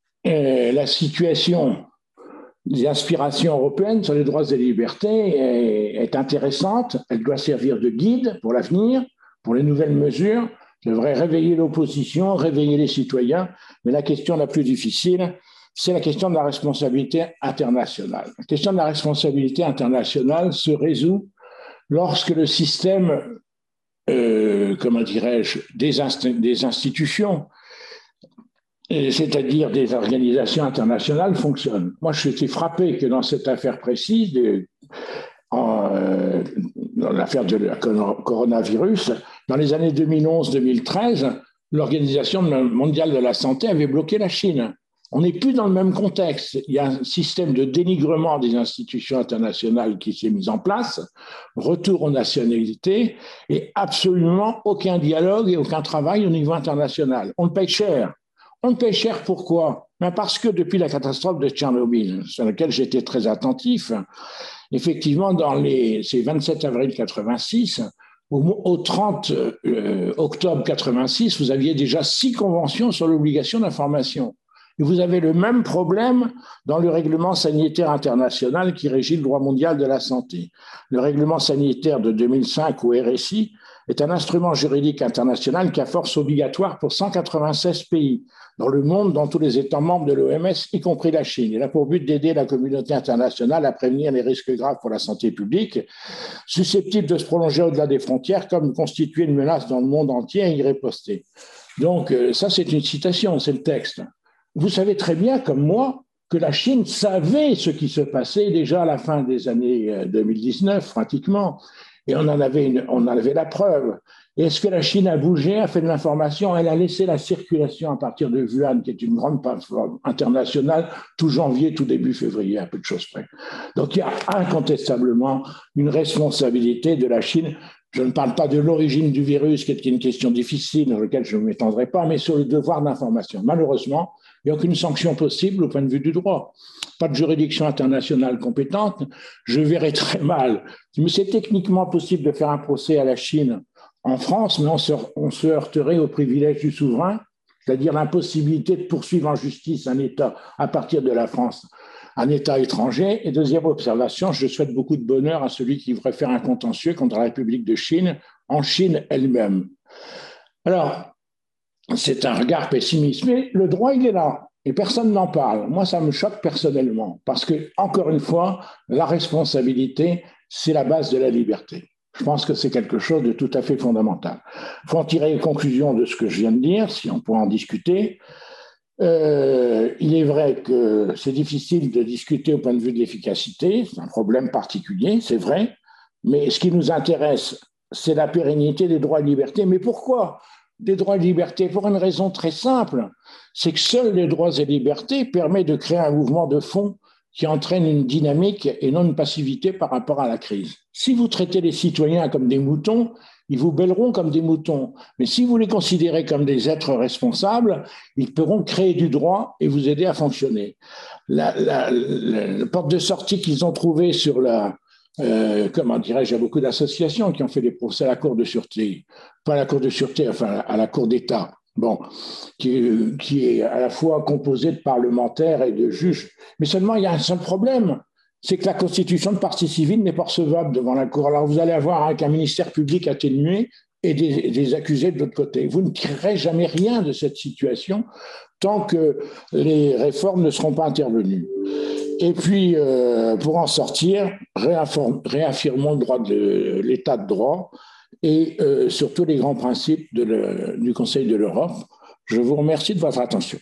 euh, la situation des aspirations européennes sur les droits et libertés est, est intéressante. Elle doit servir de guide pour l'avenir, pour les nouvelles mesures. Elle devrait réveiller l'opposition, réveiller les citoyens. Mais la question la plus difficile, c'est la question de la responsabilité internationale. La question de la responsabilité internationale se résout lorsque le système, euh, comment dirais-je, des, inst des institutions, c'est-à-dire des organisations internationales, fonctionnent. Moi, je suis frappé que dans cette affaire précise, de, en, euh, dans l'affaire du coronavirus, dans les années deux mille onze deux mille treize, l'Organisation mondiale de la santé avait bloqué la Chine. On n'est plus dans le même contexte. Il y a un système de dénigrement des institutions internationales qui s'est mis en place, retour aux nationalités et absolument aucun dialogue et aucun travail au niveau international. On le paye cher. On le paye cher pourquoi? Ben parce que depuis la catastrophe de Tchernobyl, sur laquelle j'étais très attentif, effectivement, dans les, c'est vingt-sept avril quatre-vingt-six, au, au trente euh, octobre quatre-vingt-six, vous aviez déjà six conventions sur l'obligation d'information. Et vous avez le même problème dans le règlement sanitaire international qui régit le droit mondial de la santé. Le règlement sanitaire de deux mille cinq au R S I est un instrument juridique international qui a force obligatoire pour cent quatre-vingt-seize pays dans le monde, dans tous les États membres de l'O M S, y compris la Chine. Il a pour but d'aider la communauté internationale à prévenir les risques graves pour la santé publique, susceptibles de se prolonger au-delà des frontières, comme constituer une menace dans le monde entier et y riposter. Donc, ça, c'est une citation, c'est le texte. Vous savez très bien, comme moi, que la Chine savait ce qui se passait déjà à la fin des années deux mille dix-neuf, pratiquement, et on en avait, une, on en avait la preuve. Et est-ce que la Chine a bougé, a fait de l'information? Elle a laissé la circulation à partir de Wuhan, qui est une grande plateforme internationale, tout janvier, tout début février, à peu de choses près. Donc il y a incontestablement une responsabilité de la Chine. Je ne parle pas de l'origine du virus, qui est une question difficile, dans laquelle je ne m'étendrai pas, mais sur le devoir d'information. Malheureusement, il n'y a aucune sanction possible au point de vue du droit. Pas de juridiction internationale compétente. Je verrais très mal. Mais c'est techniquement possible de faire un procès à la Chine en France, mais on se, on se heurterait au privilège du souverain, c'est-à-dire l'impossibilité de poursuivre en justice un État à partir de la France, un État étranger. Et deuxième observation, je souhaite beaucoup de bonheur à celui qui voudrait faire un contentieux contre la République de Chine, en Chine elle-même. Alors, c'est un regard pessimiste, mais le droit, il est là, et personne n'en parle. Moi, ça me choque personnellement, parce que, encore une fois, la responsabilité, c'est la base de la liberté. Je pense que c'est quelque chose de tout à fait fondamental. Il faut en tirer les conclusions de ce que je viens de dire, si on pourrait en discuter. Euh, il est vrai que c'est difficile de discuter au point de vue de l'efficacité, c'est un problème particulier, c'est vrai, mais ce qui nous intéresse, c'est la pérennité des droits et libertés. Mais pourquoi des droits et libertés? Pour une raison très simple, c'est que seuls les droits et libertés permettent de créer un mouvement de fond qui entraîne une dynamique et non une passivité par rapport à la crise. Si vous traitez les citoyens comme des moutons, ils vous bêleront comme des moutons. Mais si vous les considérez comme des êtres responsables, ils pourront créer du droit et vous aider à fonctionner. La, la, la, la porte de sortie qu'ils ont trouvée sur la, Euh, comment dirais-je, il y a beaucoup d'associations qui ont fait des procès à la Cour de sûreté, pas à la Cour de sûreté, enfin à la Cour d'État, bon, qui, qui est à la fois composée de parlementaires et de juges. Mais seulement, il y a un seul problème, c'est que la constitution de partie civile n'est pas recevable devant la Cour. Alors vous allez avoir avec un ministère public atténué et des, des accusés de l'autre côté. Vous ne tirerez jamais rien de cette situation tant que les réformes ne seront pas intervenues. Et puis, euh, pour en sortir, réaffirmons le droit de l'état de droit et euh, surtout les grands principes de le, du Conseil de l'Europe. Je vous remercie de votre attention.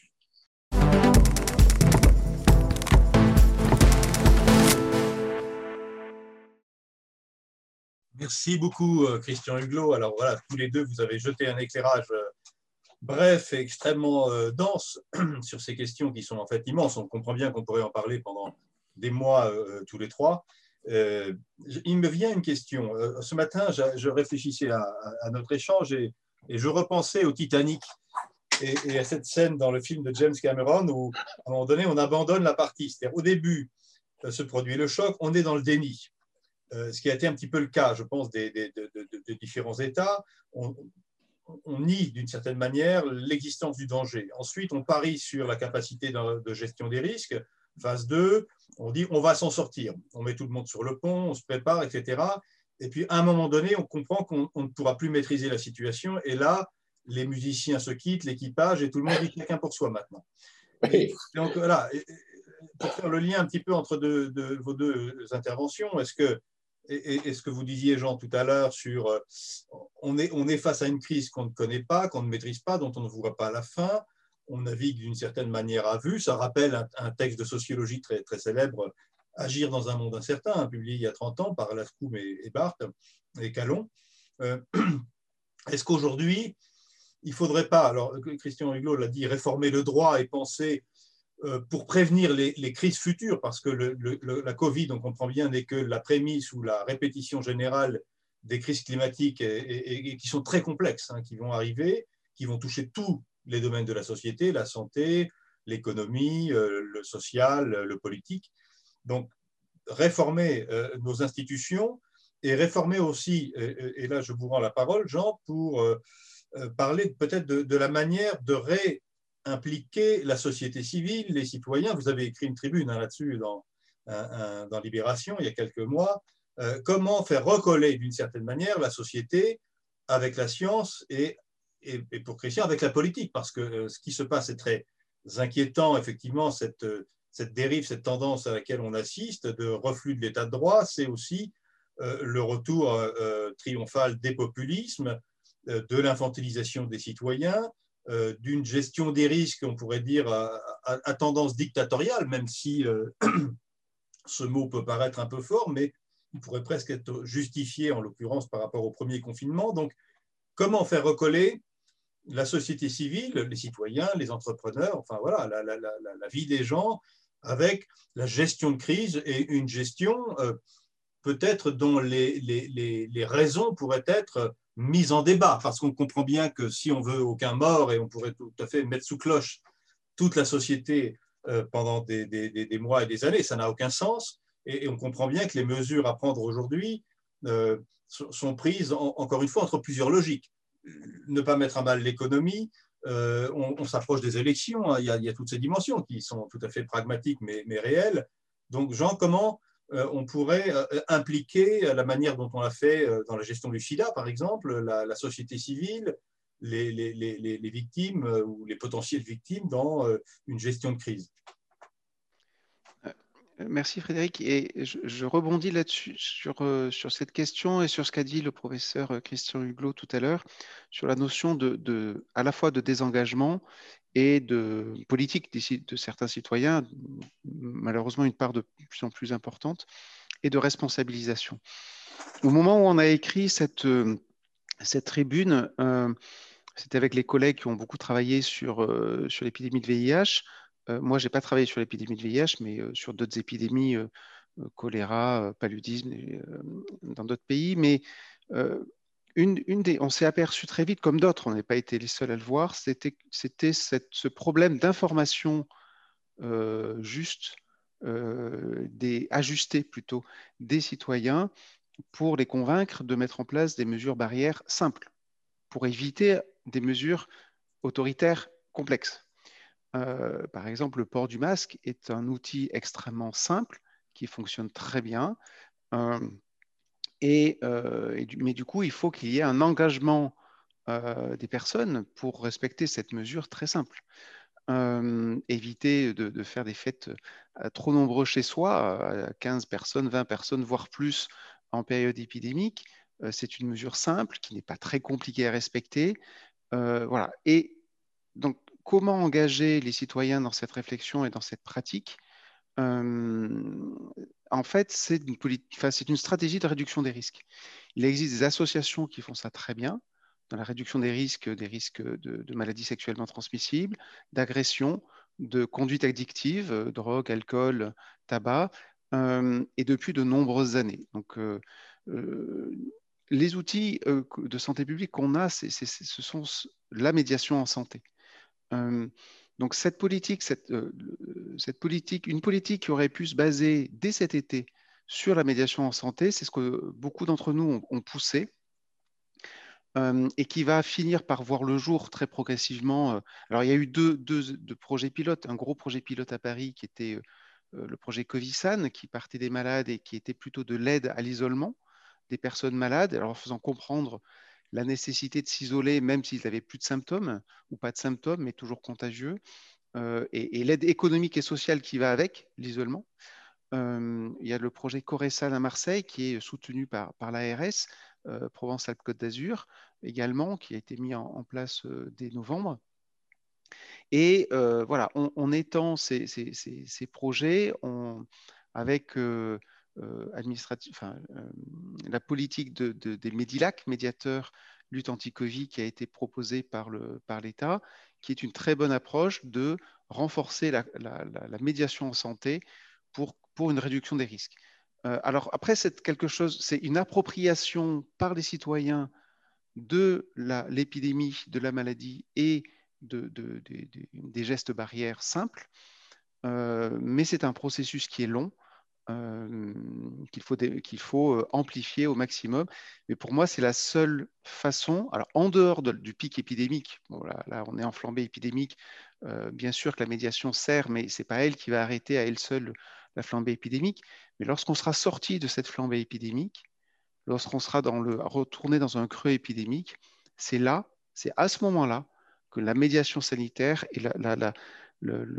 Merci beaucoup, Christian Huguelot. Alors voilà, tous les deux, vous avez jeté un éclairage bref et extrêmement euh, dense sur ces questions qui sont en fait immenses. On comprend bien qu'on pourrait en parler pendant des mois euh, tous les trois. Euh, il me vient une question. Euh, ce matin, je, je réfléchissais à, à notre échange et, et je repensais au Titanic et, et à cette scène dans le film de James Cameron où, à un moment donné, on abandonne la partie. C'est-à-dire, au début, euh, se produit le choc, on est dans le déni. Euh, ce qui a été un petit peu le cas, je pense, des, des, de, de, de différents États. On, on nie d'une certaine manière l'existence du danger. Ensuite, on parie sur la capacité de, de gestion des risques. Phase deux, on dit on va s'en sortir. On met tout le monde sur le pont, on se prépare, et cetera. Et puis, à un moment donné, on comprend qu'on ne pourra plus maîtriser la situation. Et là, les musiciens se quittent, l'équipage, et tout le monde dit chacun pour soi maintenant. Et donc, voilà, pour faire le lien un petit peu entre deux, deux, vos deux interventions, est-ce que Et, et ce que vous disiez, Jean, tout à l'heure, sur euh, on, est, on est face à une crise qu'on ne connaît pas, qu'on ne maîtrise pas, dont on ne voit pas la fin, on navigue d'une certaine manière à vue. Ça rappelle un, un texte de sociologie très, très célèbre, Agir dans un monde incertain, publié il y a trente ans par Lafcoum et, et Barthes et Calon. Euh, Est-ce qu'aujourd'hui, il ne faudrait pas, alors Christian Huguelot l'a dit, réformer le droit et penser euh, pour prévenir les, les crises futures, parce que le, le, la Covid, on comprend bien, n'est que la prémisse ou la répétition générale des crises climatiques et, et, et qui sont très complexes, hein, qui vont arriver, qui vont toucher tous les domaines de la société, la santé, l'économie, euh, le social, le politique. Donc, réformer euh, nos institutions et réformer aussi, et, et là je vous rends la parole, Jean, pour euh, parler peut-être de, de la manière de réimpliquer la société civile, les citoyens. Vous avez écrit une tribune hein, là-dessus dans, un, un, dans Libération il y a quelques mois. Euh, comment faire recoller d'une certaine manière la société avec la science et, et, et pour Christian avec la politique, parce que euh, ce qui se passe est très inquiétant, effectivement, cette, cette dérive, cette tendance à laquelle on assiste de reflux de l'état de droit, c'est aussi euh, le retour euh, triomphal des populismes, euh, de l'infantilisation des citoyens, euh, d'une gestion des risques, on pourrait dire, à, à, à tendance dictatoriale, même si euh, ce mot peut paraître un peu fort, mais il pourrait presque être justifié, en l'occurrence, par rapport au premier confinement. Donc, comment faire recoller la société civile, les citoyens, les entrepreneurs, enfin voilà, la, la, la, la vie des gens, avec la gestion de crise et une gestion euh, peut-être dont les, les, les, les raisons pourraient être mises en débat, parce qu'on comprend bien que si on veut aucun mort, et on pourrait tout à fait mettre sous cloche toute la société euh, pendant des, des, des mois et des années, ça n'a aucun sens, et, et on comprend bien que les mesures à prendre aujourd'hui euh, sont prises, en, encore une fois, entre plusieurs logiques. Ne pas mettre à mal l'économie, euh, on, on s'approche des élections, hein, il, y a, il y a toutes ces dimensions qui sont tout à fait pragmatiques mais, mais réelles. Donc, Jean, comment euh, on pourrait euh, impliquer la manière dont on l'a fait euh, dans la gestion du sida, par exemple, la, la société civile, les, les, les, les victimes euh, ou les potentielles victimes dans euh, une gestion de crise? Merci Frédéric. Et je, je rebondis là-dessus, sur, euh, sur cette question et sur ce qu'a dit le professeur Christian Huguelot tout à l'heure, sur la notion de, de, à la fois de désengagement et de politique de, de certains citoyens, malheureusement une part de plus en plus importante, et de responsabilisation. Au moment où on a écrit cette, cette tribune, euh, c'était avec les collègues qui ont beaucoup travaillé sur, euh, sur l'épidémie de V I H. Euh, moi, je n'ai pas travaillé sur l'épidémie de V I H, mais euh, sur d'autres épidémies, euh, choléra, euh, paludisme, et, euh, dans d'autres pays. Mais euh, une, une des, on s'est aperçu très vite, comme d'autres, on n'a pas été les seuls à le voir, c'était, c'était cette, ce problème d'information euh, juste, euh, des, ajustée plutôt, des citoyens pour les convaincre de mettre en place des mesures barrières simples, pour éviter des mesures autoritaires complexes. Euh, par exemple, le port du masque est un outil extrêmement simple qui fonctionne très bien. Euh, et, euh, et du, mais du coup, il faut qu'il y ait un engagement euh, des personnes pour respecter cette mesure très simple. Euh, éviter de, de, faire des fêtes euh, trop nombreux chez soi, euh, quinze personnes, vingt personnes, voire plus en période épidémique. Euh, c'est une mesure simple qui n'est pas très compliquée à respecter. Euh, voilà. Et donc, comment engager les citoyens dans cette réflexion et dans cette pratique? euh, En fait, c'est une, enfin, c'est une stratégie de réduction des risques. Il existe des associations qui font ça très bien, dans la réduction des risques, des risques de, de maladies sexuellement transmissibles, d'agression, de conduite addictive, euh, drogue, alcool, tabac, euh, et depuis de nombreuses années. Donc, euh, euh, les outils euh, de santé publique qu'on a, c'est, c'est, ce sont la médiation en santé. Euh, donc cette politique, cette, euh, cette politique, une politique qui aurait pu se baser dès cet été sur la médiation en santé, c'est ce que beaucoup d'entre nous ont, ont poussé, euh, et qui va finir par voir le jour très progressivement. Euh, alors il y a eu deux, deux, deux projets pilotes, un gros projet pilote à Paris qui était euh, le projet Covisan, qui partait des malades et qui était plutôt de l'aide à l'isolement des personnes malades, alors en faisant comprendre la nécessité de s'isoler même s'ils n'avaient plus de symptômes ou pas de symptômes, mais toujours contagieux, euh, et, et l'aide économique et sociale qui va avec l'isolement. Euh, il y a le projet Coresal à Marseille qui est soutenu par, par l'A R S, euh, Provence-Alpes-Côte d'Azur également, qui a été mis en, en place euh, dès novembre. Et euh, voilà, on, on étend ces, ces, ces, ces projets on, avec euh, euh, administratif, enfin, euh, la politique de, de, des Médilac, médiateurs lutte anti-Covid qui a été proposée par le, par l'État, qui est une très bonne approche de renforcer la, la, la, la médiation en santé pour, pour une réduction des risques. Euh, alors après, c'est quelque chose, c'est une appropriation par les citoyens de la, l'épidémie, de la maladie et de, de, de, de, des gestes barrières simples, euh, mais c'est un processus qui est long, euh, qu'il faut, qu'il faut amplifier au maximum. Mais pour moi, c'est la seule façon, alors en dehors de, du pic épidémique, bon, là, là on est en flambée épidémique, euh, bien sûr que la médiation sert, mais ce n'est pas elle qui va arrêter à elle seule la flambée épidémique. Mais lorsqu'on sera sorti de cette flambée épidémique, lorsqu'on sera dans le, retourné dans un creux épidémique, c'est là, c'est à ce moment-là que la médiation sanitaire et la, la, la, le, le,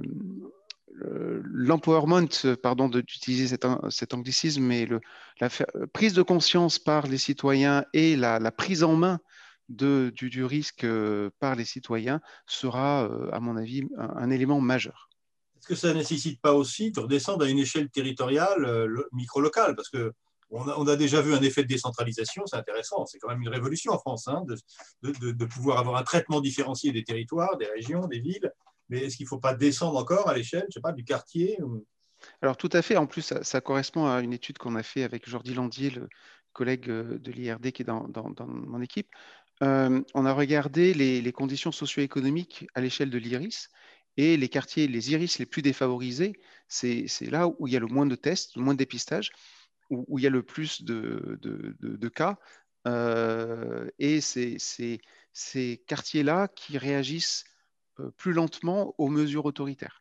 l'empowerment, pardon d'utiliser cet, cet anglicisme, mais le, la prise de conscience par les citoyens et la, la prise en main de, du, du risque par les citoyens sera, à mon avis, un, un élément majeur. Est-ce que ça ne nécessite pas aussi de redescendre à une échelle territoriale, euh, micro-locale? Parce que on a, on a déjà vu un effet de décentralisation, c'est intéressant, c'est quand même une révolution en France, hein, de, de, de pouvoir avoir un traitement différencié des territoires, des régions, des villes. Mais est-ce qu'il ne faut pas descendre encore à l'échelle, je sais pas, du quartier ou... Alors tout à fait, en plus ça, ça correspond à une étude qu'on a fait avec Jordi Landier, le collègue de l'I R D qui est dans, dans, dans mon équipe. Euh, on a regardé les, les conditions socio-économiques à l'échelle de l'I R I S et les quartiers, les I R I S les plus défavorisés, c'est là où il y a le moins de tests, le moins de dépistage, où, où il y a le plus de, de, de, de cas. Euh, et c'est ces quartiers-là qui réagissent plus lentement aux mesures autoritaires.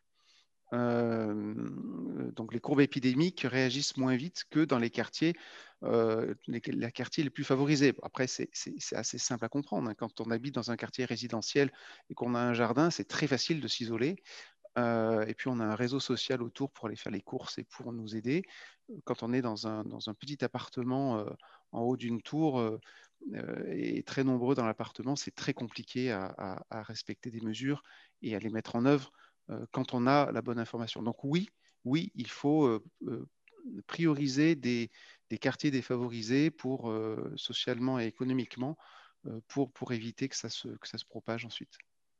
Euh, donc les courbes épidémiques réagissent moins vite que dans les quartiers, euh, les, les quartiers les plus favorisés. Après, c'est assez simple à comprendre. Hein. Quand on habite dans un quartier résidentiel et qu'on a un jardin, c'est très facile de s'isoler. Euh, et puis on a un réseau social autour pour aller faire les courses et pour nous aider. Quand on est dans un, dans un petit appartement euh, en haut d'une tour euh, et très nombreux dans l'appartement, c'est très compliqué à, à, à respecter des mesures et à les mettre en œuvre euh, quand on a la bonne information. Donc oui, oui, il faut euh, euh, prioriser des, des, quartiers défavorisés pour, euh, socialement et économiquement euh, pour, pour éviter que ça, se, que ça se propage ensuite.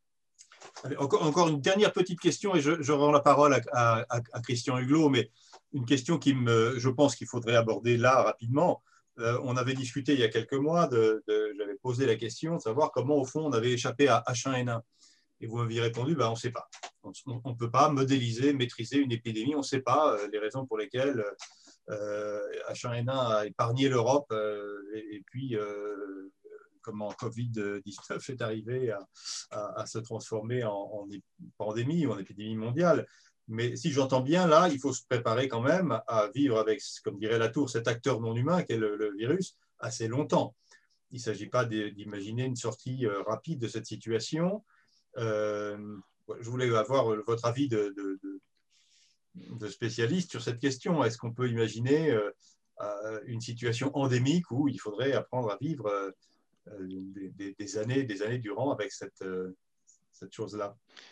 Allez, encore, encore une dernière petite question et je, je rends la parole à, à, à Christian Huglot, mais une question qui me, je pense qu'il faudrait aborder là rapidement. Euh, on avait discuté il y a quelques mois, de, de, j'avais posé la question de savoir comment au fond on avait échappé à H un N un. Et vous m'aviez répondu, ben, on ne sait pas. On ne peut pas modéliser, maîtriser une épidémie, on ne sait pas euh, les raisons pour lesquelles euh, H un N un a épargné l'Europe euh, et, et puis euh, comment Covid dix-neuf est arrivé à, à, à se transformer en, en pandémie ou en épidémie mondiale. Mais si j'entends bien, là, il faut se préparer quand même à vivre avec, comme dirait Latour, cet acteur non humain qu'est le, le virus assez longtemps. Il ne s'agit pas d'imaginer une sortie rapide de cette situation. Euh, je voulais avoir votre avis de, de, de, de spécialiste sur cette question. Est-ce qu'on peut imaginer euh, une situation endémique où il faudrait apprendre à vivre euh, des, des, des années, des années durant avec cette, euh, cette chose-là?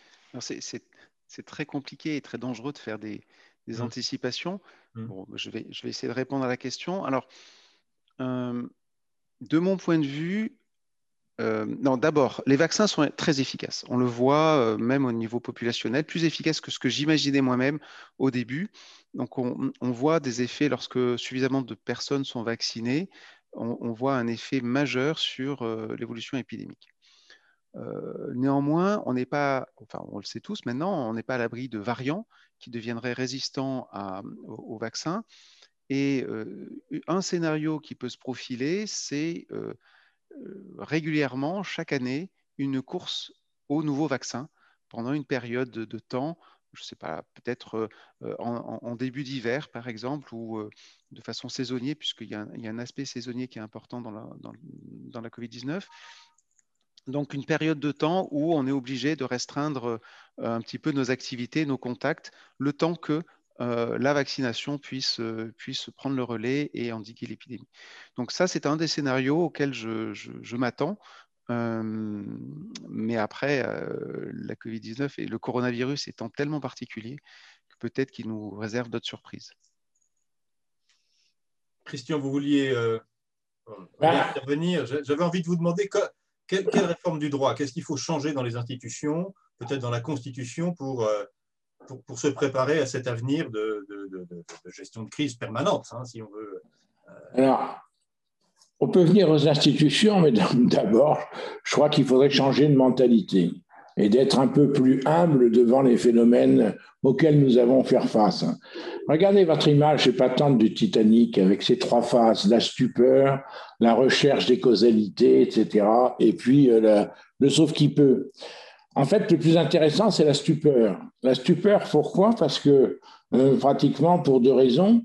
C'est très compliqué et très dangereux de faire des, des mmh. anticipations. Mmh. Bon, je vais, je vais essayer de répondre à la question. Alors, euh, de mon point de vue, Euh, non, d'abord, les vaccins sont très efficaces. On le voit euh, même au niveau populationnel, plus efficaces que ce que j'imaginais moi-même au début. Donc, on, on, voit des effets lorsque suffisamment de personnes sont vaccinées. On, on voit un effet majeur sur euh, l'évolution épidémique. Euh, néanmoins, on n'est pas, enfin, on le sait tous maintenant, on n'est pas à l'abri de variants qui deviendraient résistants à, au, au vaccin. Et euh, un scénario qui peut se profiler, c'est euh, régulièrement, chaque année, une course aux nouveaux vaccins pendant une période de, de temps, je ne sais pas, peut-être euh, en, en, début d'hiver, par exemple, ou euh, de façon saisonnière, puisqu'il y, y a un aspect saisonnier qui est important dans la, dans, dans la Covid dix-neuf. Donc, une période de temps où on est obligé de restreindre euh, un petit peu nos activités, nos contacts, le temps que euh, la vaccination puisse, euh, puisse prendre le relais et endiguer l'épidémie. Donc ça, c'est un des scénarios auxquels je, je, je m'attends. Euh, mais après, euh, la Covid dix-neuf et le coronavirus étant tellement particulier que peut-être qu'il nous réserve d'autres surprises. Christian, vous vouliez... Euh... Ben, intervenir. J'avais envie de vous demander que, quelle, quelle réforme du droit, qu'est-ce qu'il faut changer dans les institutions, peut-être dans la Constitution, pour, euh, pour, pour se préparer à cet avenir de, de, de, de, de gestion de crise permanente, hein, si on veut. Euh... Alors, on peut venir aux institutions, mais d'abord, je crois qu'il faudrait changer de mentalité et d'être un peu plus humble devant les phénomènes auxquels nous avons à faire face. Regardez votre image épatante du Titanic avec ses trois phases, la stupeur, la recherche des causalités, et cetera, et puis euh, la, le sauve qui peut. En fait, le plus intéressant, c'est la stupeur. La stupeur, pourquoi? Parce que, euh, pratiquement pour deux raisons.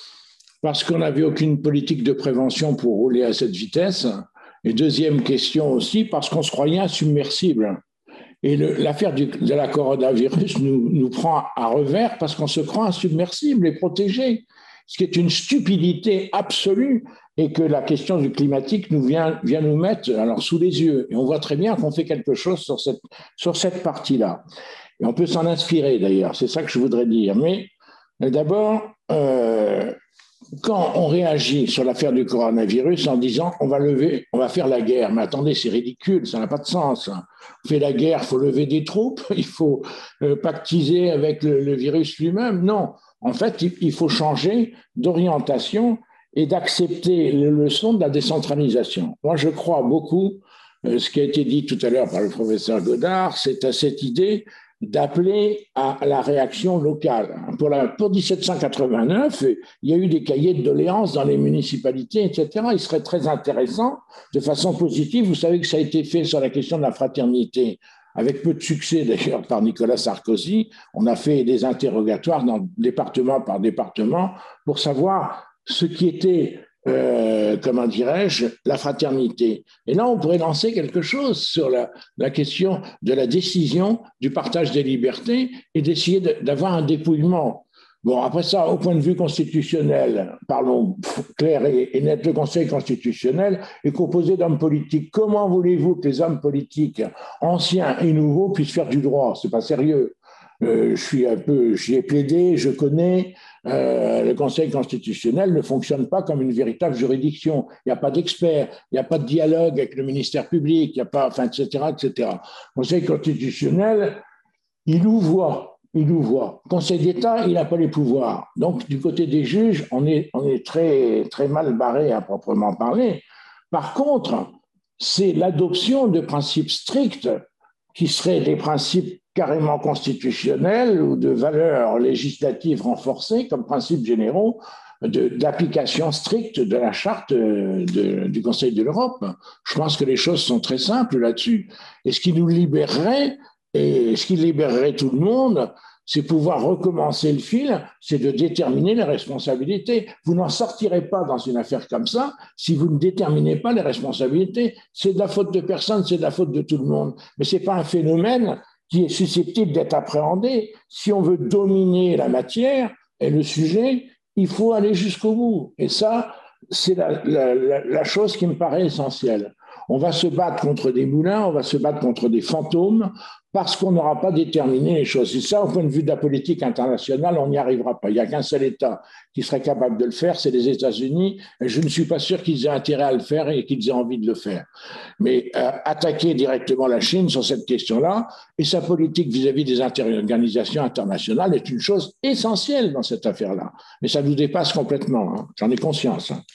Parce qu'on n'avait aucune politique de prévention pour rouler à cette vitesse. Et deuxième question aussi, parce qu'on se croyait insubmersible. Et le, l'affaire du, de la coronavirus nous, nous prend à revers parce qu'on se croit insubmersible et protégé, ce qui est une stupidité absolue et que la question du climatique nous vient, vient nous mettre alors, sous les yeux. Et on voit très bien qu'on fait quelque chose sur cette, sur cette partie-là. Et on peut s'en inspirer d'ailleurs, c'est ça que je voudrais dire. Mais d'abord, euh, quand on réagit sur l'affaire du coronavirus en disant on va lever, on va faire la guerre, mais attendez, c'est ridicule, ça n'a pas de sens. On fait la guerre, il faut lever des troupes, il faut euh, pactiser avec le, le virus lui-même. Non, en fait, il, il faut changer d'orientation et d'accepter les leçons de la décentralisation. Moi, je crois beaucoup, euh, ce qui a été dit tout à l'heure par le professeur Godard, c'est à cette idée d'appeler à la réaction locale. Pour, la, pour dix-sept cent quatre-vingt-neuf, il y a eu des cahiers de doléances dans les municipalités, et cetera. Il serait très intéressant, de façon positive, vous savez que ça a été fait sur la question de la fraternité, avec peu de succès d'ailleurs par Nicolas Sarkozy. On a fait des interrogatoires dans département par département pour savoir ce qui était Euh, comment dirais-je, la fraternité. Et là, on pourrait lancer quelque chose sur la, la question de la décision du partage des libertés et d'essayer de, d'avoir un dépouillement. Bon, après ça, au point de vue constitutionnel, parlons clair et, et net, le Conseil constitutionnel est composé d'hommes politiques. Comment voulez-vous que les hommes politiques anciens et nouveaux puissent faire du droit? C'est pas sérieux. Euh, je suis un peu, j'y ai plaidé, je connais. Euh, le Conseil constitutionnel ne fonctionne pas comme une véritable juridiction. Il n'y a pas d'experts, il n'y a pas de dialogue avec le ministère public, il n'y a pas, enfin, et cetera, et cetera. Le Conseil constitutionnel, il nous voit, il nous voit. Le Conseil d'État, il n'a pas les pouvoirs. Donc, du côté des juges, on est, on est très, très mal barré à proprement parler. Par contre, c'est l'adoption de principes stricts qui seraient des principes carrément constitutionnels ou de valeurs législatives renforcées comme principes généraux de, d'application stricte de la charte de, du Conseil de l'Europe. Je pense que les choses sont très simples là-dessus. Et ce qui nous libérerait, et ce qui libérerait tout le monde, c'est pouvoir recommencer le fil, c'est de déterminer les responsabilités. Vous n'en sortirez pas dans une affaire comme ça si vous ne déterminez pas les responsabilités. C'est de la faute de personne, c'est de la faute de tout le monde. Mais ce n'est pas un phénomène qui est susceptible d'être appréhendé. Si on veut dominer la matière et le sujet, il faut aller jusqu'au bout. Et ça, c'est la, la, la, la chose qui me paraît essentielle. On va se battre contre des moulins, on va se battre contre des fantômes, parce qu'on n'aura pas déterminé les choses. Et ça, au point de vue de la politique internationale, on n'y arrivera pas. Il n'y a qu'un seul État qui serait capable de le faire, c'est les États-Unis. Et je ne suis pas sûr qu'ils aient intérêt à le faire et qu'ils aient envie de le faire. Mais euh, attaquer directement la Chine sur cette question-là et sa politique vis-à-vis des organisations internationales est une chose essentielle dans cette affaire-là. Mais ça nous dépasse complètement, hein. J'en ai conscience. Hein.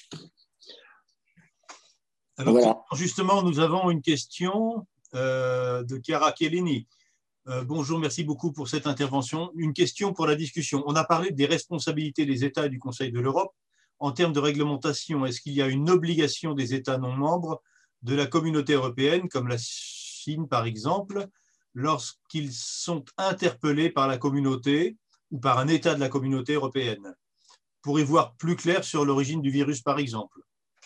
Alors, voilà. Justement, nous avons une question euh, de Chiara Chiellini. Euh, bonjour, merci beaucoup pour cette intervention. Une question pour la discussion. On a parlé des responsabilités des États et du Conseil de l'Europe. En termes de réglementation, est-ce qu'il y a une obligation des États non membres de la communauté européenne, comme la Chine par exemple, lorsqu'ils sont interpellés par la communauté ou par un État de la communauté européenne, pour y voir plus clair sur l'origine du virus par exemple?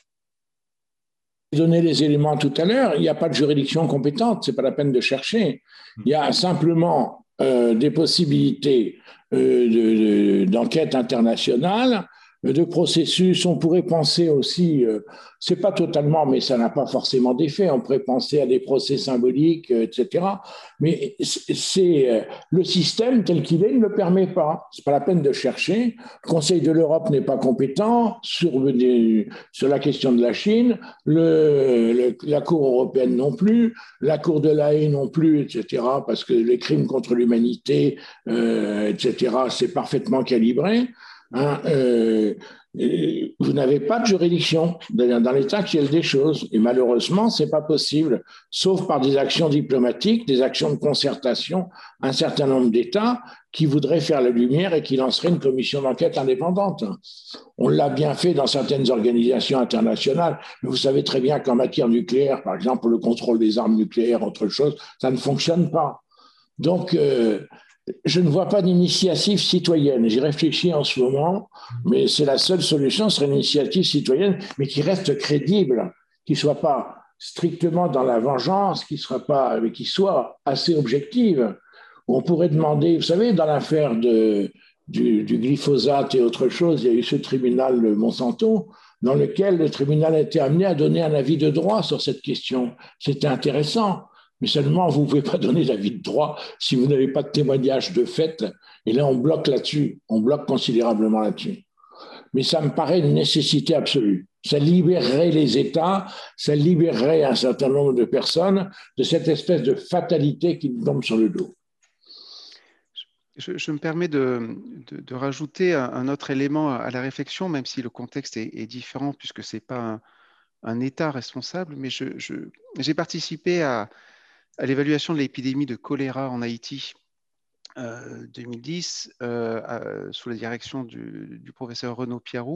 Donné les éléments tout à l'heure, il n'y a pas de juridiction compétente, ce n'est pas la peine de chercher. Il y a simplement euh, des possibilités euh, de, de, d'enquête internationale de processus. On pourrait penser aussi, euh, c'est pas totalement, mais ça n'a pas forcément d'effet. On pourrait penser à des procès symboliques, euh, et cetera. Mais c'est euh, le système tel qu'il est ne le permet pas. C'est pas la peine de chercher. Le Conseil de l'Europe n'est pas compétent sur, des, sur la question de la Chine. Le, le, la Cour européenne non plus. La Cour de la Haye non plus, et cetera. Parce que les crimes contre l'humanité, euh, et cetera. C'est parfaitement calibré. Hein, euh, vous n'avez pas de juridiction dans l'état actuel des choses. Et malheureusement, ce n'est pas possible, sauf par des actions diplomatiques, des actions de concertation, un certain nombre d'États qui voudraient faire la lumière et qui lanceraient une commission d'enquête indépendante. On l'a bien fait dans certaines organisations internationales, mais vous savez très bien qu'en matière nucléaire, par exemple, le contrôle des armes nucléaires, autre chose, ça ne fonctionne pas. Donc, euh, je ne vois pas d'initiative citoyenne. J'y réfléchis en ce moment, mais c'est la seule solution, ce serait une initiative citoyenne, mais qui reste crédible, qui ne soit pas strictement dans la vengeance, qui soit pas, mais qui soit assez objective. On pourrait demander, vous savez, dans l'affaire de, du, du glyphosate et autre chose, il y a eu ce tribunal de Monsanto, dans lequel le tribunal a été amené à donner un avis de droit sur cette question. C'était intéressant. Mais seulement, vous ne pouvez pas donner d'avis de droit si vous n'avez pas de témoignage de fait. Et là, on bloque là-dessus. On bloque considérablement là-dessus. Mais ça me paraît une nécessité absolue. Ça libérerait les États, ça libérerait un certain nombre de personnes de cette espèce de fatalité qui nous tombe sur le dos. Je, je me permets de, de, de rajouter un, un autre élément à la réflexion, même si le contexte est, est différent, puisque ce n'est pas un, un État responsable, mais je, je, j'ai participé à à l'évaluation de l'épidémie de choléra en Haïti euh, deux mille dix, euh, à, sous la direction du, du professeur Renaud Piarou,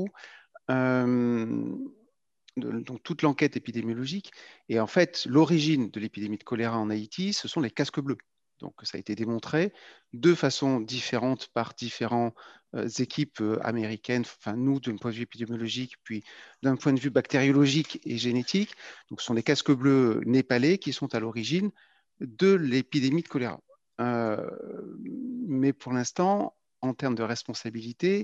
euh, de, donc toute l'enquête épidémiologique. Et en fait, l'origine de l'épidémie de choléra en Haïti, ce sont les casques bleus. Donc, ça a été démontré de façon différente par différentes euh, équipes euh, américaines, enfin nous d'un point de vue épidémiologique, puis d'un point de vue bactériologique et génétique. Donc, ce sont les casques bleus népalais qui sont à l'origine de l'épidémie de choléra. Euh, mais pour l'instant, en termes de responsabilité,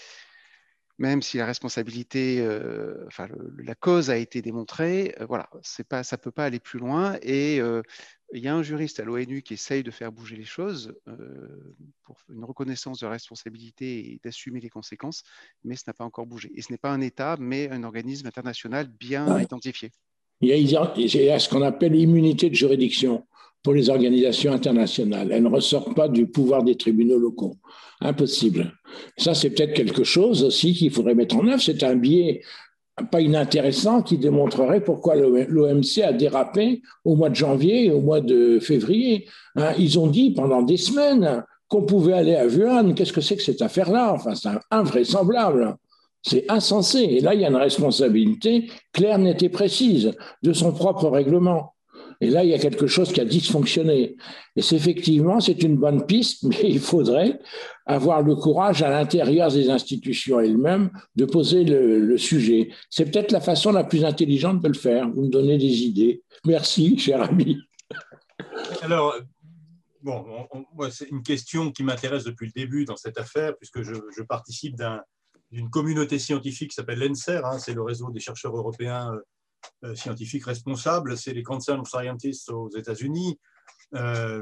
même si la responsabilité, euh, enfin le, la cause a été démontrée, euh, voilà, c'est pas, ça ne peut pas aller plus loin. Et euh, il y a un juriste à l'ONU qui essaye de faire bouger les choses euh, pour une reconnaissance de responsabilité et d'assumer les conséquences, mais ce n'a pas encore bougé. Et ce n'est pas un État, mais un organisme international bien identifié. Il y a, il y a ce qu'on appelle l'immunité de juridiction pour les organisations internationales. Elle ne ressort pas du pouvoir des tribunaux locaux. Impossible. Ça, c'est peut-être quelque chose aussi qu'il faudrait mettre en œuvre. C'est un biais pas inintéressant qui démontrerait pourquoi l'O M C a dérapé au mois de janvier et au mois de février. Hein, ils ont dit pendant des semaines qu'on pouvait aller à Wuhan. Qu'est-ce que c'est que cette affaire-là? Enfin, c'est invraisemblable. C'est insensé. Et là, il y a une responsabilité claire, nette et précise de son propre règlement. Et là, il y a quelque chose qui a dysfonctionné. Et c'est effectivement, c'est une bonne piste, mais il faudrait avoir le courage à l'intérieur des institutions elles-mêmes de poser le, le sujet. C'est peut-être la façon la plus intelligente de le faire. Vous me donnez des idées. Merci, cher ami. Alors, bon, on, on, moi, c'est une question qui m'intéresse depuis le début dans cette affaire, puisque je, je participe d'un d'une communauté scientifique qui s'appelle l'E N S E R, hein, c'est le réseau des chercheurs européens euh, scientifiques responsables, c'est les Concerned Scientists aux États-Unis. Euh,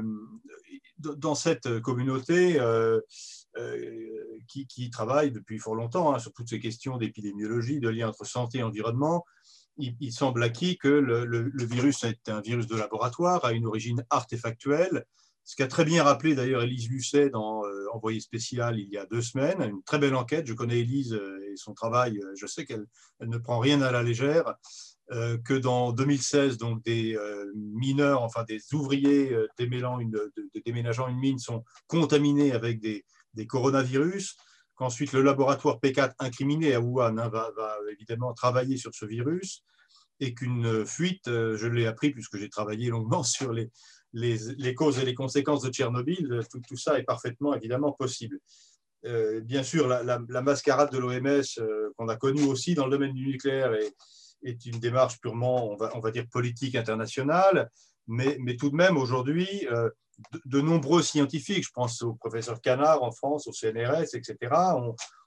dans cette communauté euh, euh, qui, qui travaille depuis fort longtemps hein, sur toutes ces questions d'épidémiologie, de lien entre santé et environnement, il, il semble acquis que le, le, le virus est un virus de laboratoire, a une origine artefactuelle. Ce qu'a très bien rappelé d'ailleurs Élise Lucet dans euh, Envoyé spécial il y a deux semaines, une très belle enquête. Je connais Élise euh, et son travail, euh, je sais qu'elle elle ne prend rien à la légère, euh, que dans deux mille seize, donc des euh, mineurs, enfin des ouvriers euh, démêlant une, de, de, déménageant une mine sont contaminés avec des, des coronavirus, qu'ensuite le laboratoire P quatre incriminé à Wuhan hein, va, va évidemment travailler sur ce virus, et qu'une fuite, euh, je l'ai appris puisque j'ai travaillé longuement sur les Les, les causes et les conséquences de Tchernobyl, tout, tout ça est parfaitement évidemment possible. Euh, bien sûr, la, la, la mascarade de l'O M S euh, qu'on a connue aussi dans le domaine du nucléaire est, est une démarche purement, on va, on va dire, politique internationale, mais, mais tout de même, aujourd'hui, euh, de, de nombreux scientifiques, je pense au professeur Canard en France, au C N R S, et cetera, ont,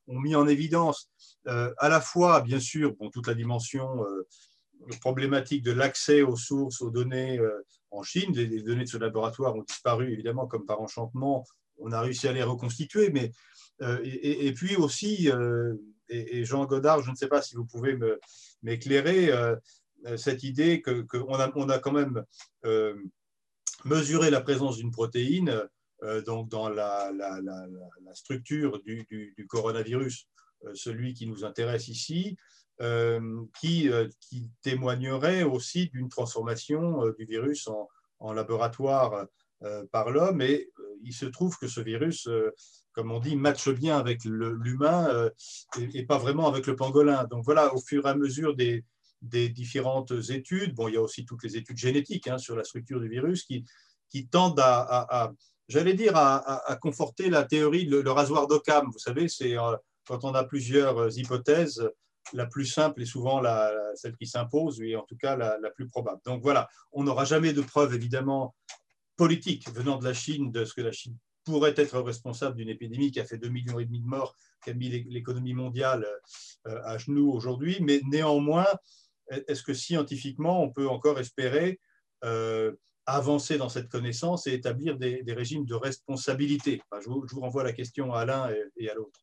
ont mis en évidence euh, à la fois, bien sûr, bon, toute la dimension euh, problématique de l'accès aux sources, aux données euh, en Chine. Les, les données de ce laboratoire ont disparu, évidemment, comme par enchantement. On a réussi à les reconstituer, mais euh, et, et puis aussi, euh, et, et Jean Godard, je ne sais pas si vous pouvez m'éclairer, euh, cette idée qu'on que a, on a quand même euh, mesuré la présence d'une protéine euh, donc dans la, la, la, la structure du, du, du coronavirus, euh, celui qui nous intéresse ici, euh, qui, euh, qui témoignerait aussi d'une transformation euh, du virus en, en laboratoire euh, par l'homme. Et euh, il se trouve que ce virus, euh, comme on dit, matche bien avec l'humain euh, et, et pas vraiment avec le pangolin. Donc voilà, au fur et à mesure des, des différentes études, bon, il y a aussi toutes les études génétiques hein, sur la structure du virus qui, qui tendent à, à, à j'allais dire, à, à, à conforter la théorie, le, le rasoir d'Occam. Vous savez, c'est euh, quand on a plusieurs hypothèses, la plus simple est souvent la, la, celle qui s'impose, et en tout cas la, la plus probable. Donc voilà, on n'aura jamais de preuve, évidemment, politique venant de la Chine, de ce que la Chine pourrait être responsable d'une épidémie qui a fait deux millions et demi de morts, qui a mis l'économie mondiale euh, à genoux aujourd'hui. Mais néanmoins, est-ce que scientifiquement, on peut encore espérer euh, avancer dans cette connaissance et établir des, des régimes de responsabilité? Enfin, je, vous, je vous renvoie la question à l'un et, et à l'autre.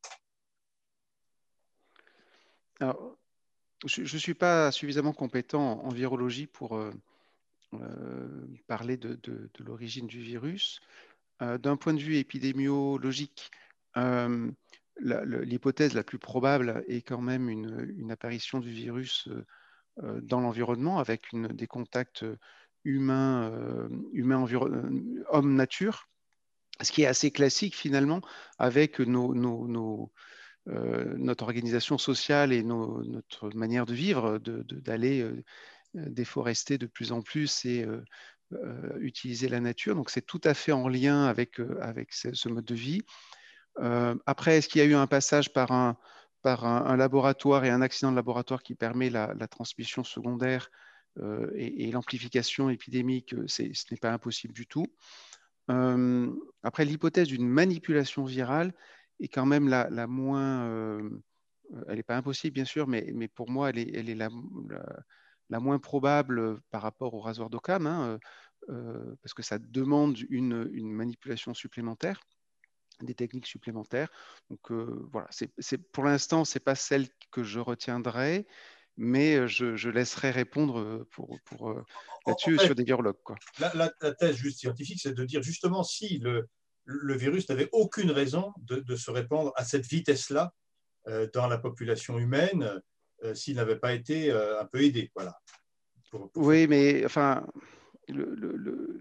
Alors, je ne suis pas suffisamment compétent en virologie pour euh, euh, parler de, de, de l'origine du virus. Euh, D'un point de vue épidémiologique, euh, l'hypothèse la, la plus probable est quand même une, une apparition du virus euh, dans l'environnement avec une, des contacts humains, euh, humain homme-nature, ce qui est assez classique finalement avec nos, nos, nos euh, notre organisation sociale et nos, notre manière de vivre, d'aller de, de, euh, déforester de plus en plus et euh, euh, utiliser la nature. Donc c'est tout à fait en lien avec, euh, avec ce, ce mode de vie. Euh, après, est-ce qu'il y a eu un passage par un, par un, un laboratoire et un accident de laboratoire qui permet la, la transmission secondaire euh, et, et l'amplification épidémique? Ce n'est pas impossible du tout. Euh, après, l'hypothèse d'une manipulation virale est quand même la, la moins... Euh, elle n'est pas impossible, bien sûr, mais, mais pour moi, elle est, elle est la, la, la moins probable par rapport au rasoir d'Occam, hein, euh, parce que ça demande une, une manipulation supplémentaire, des techniques supplémentaires. Donc euh, voilà, c'est, c'est, pour l'instant, ce n'est pas celle que je retiendrai, mais je, je laisserai répondre pour, pour, euh, là-dessus en fait, sur des virologues, quoi. La, la, la thèse juste scientifique, c'est de dire justement si le, le virus n'avait aucune raison de, de, se répandre à cette vitesse-là euh, dans la population humaine, euh, s'il n'avait pas été euh, un peu aidé. Voilà. Pour, pour oui, faire... mais enfin, le, le, le...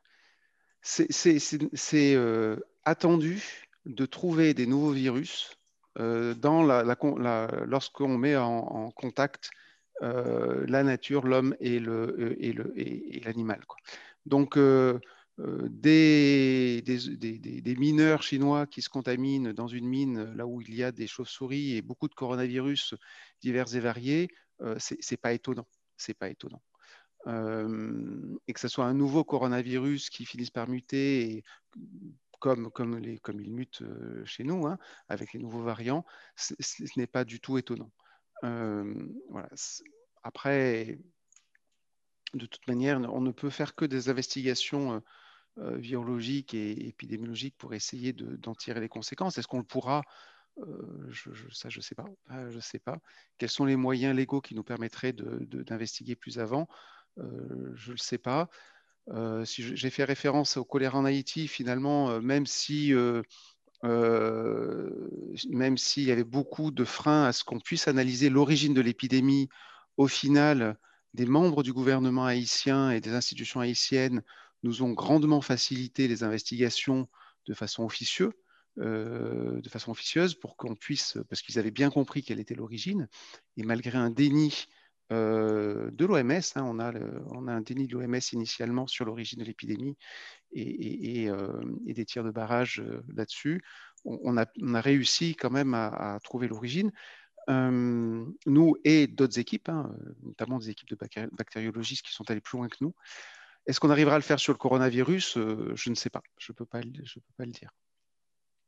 c'est euh, attendu de trouver des nouveaux virus euh, dans la, la, la, lorsqu'on met en, en contact euh, la nature, l'homme et l'animal. Et le, et, et Donc, euh, euh, des, des, des, des mineurs chinois qui se contaminent dans une mine là où il y a des chauves-souris et beaucoup de coronavirus divers et variés, euh, c'est pas étonnant. C'est pas étonnant. Euh, et que ce soit un nouveau coronavirus qui finisse par muter, et, comme, comme, les, comme il mute euh, chez nous, hein, avec les nouveaux variants, ce n'est pas du tout étonnant. Euh, voilà. Après, de toute manière, on ne peut faire que des investigations euh, virologiques et épidémiologiques pour essayer d'en tirer les conséquences. Est-ce qu'on le pourra? Euh, je, je, ça, je ne sais pas. Euh, je sais pas. Quels sont les moyens légaux qui nous permettraient d'investiguer plus avant? Euh, je ne le sais pas. Euh, si j'ai fait référence au choléra en Haïti, finalement, euh, même si euh, euh, même s'il y avait beaucoup de freins à ce qu'on puisse analyser l'origine de l'épidémie, au final, des membres du gouvernement haïtien et des institutions haïtiennes nous ont grandement facilité les investigations de façon officieuse, euh, de façon officieuse pour qu'on puisse, parce qu'ils avaient bien compris quelle était l'origine, et malgré un déni euh, de l'O M S, hein, on, a le, on a un déni de l'O M S initialement sur l'origine de l'épidémie, et, et, et, euh, et des tirs de barrage euh, là-dessus. On, on, a, on a réussi quand même à, à trouver l'origine. Euh, nous et d'autres équipes, hein, notamment des équipes de bactériologistes qui sont allées plus loin que nous. Est-ce qu'on arrivera à le faire sur le coronavirus? euh, Je ne sais pas. Je ne peux pas, je peux pas le dire.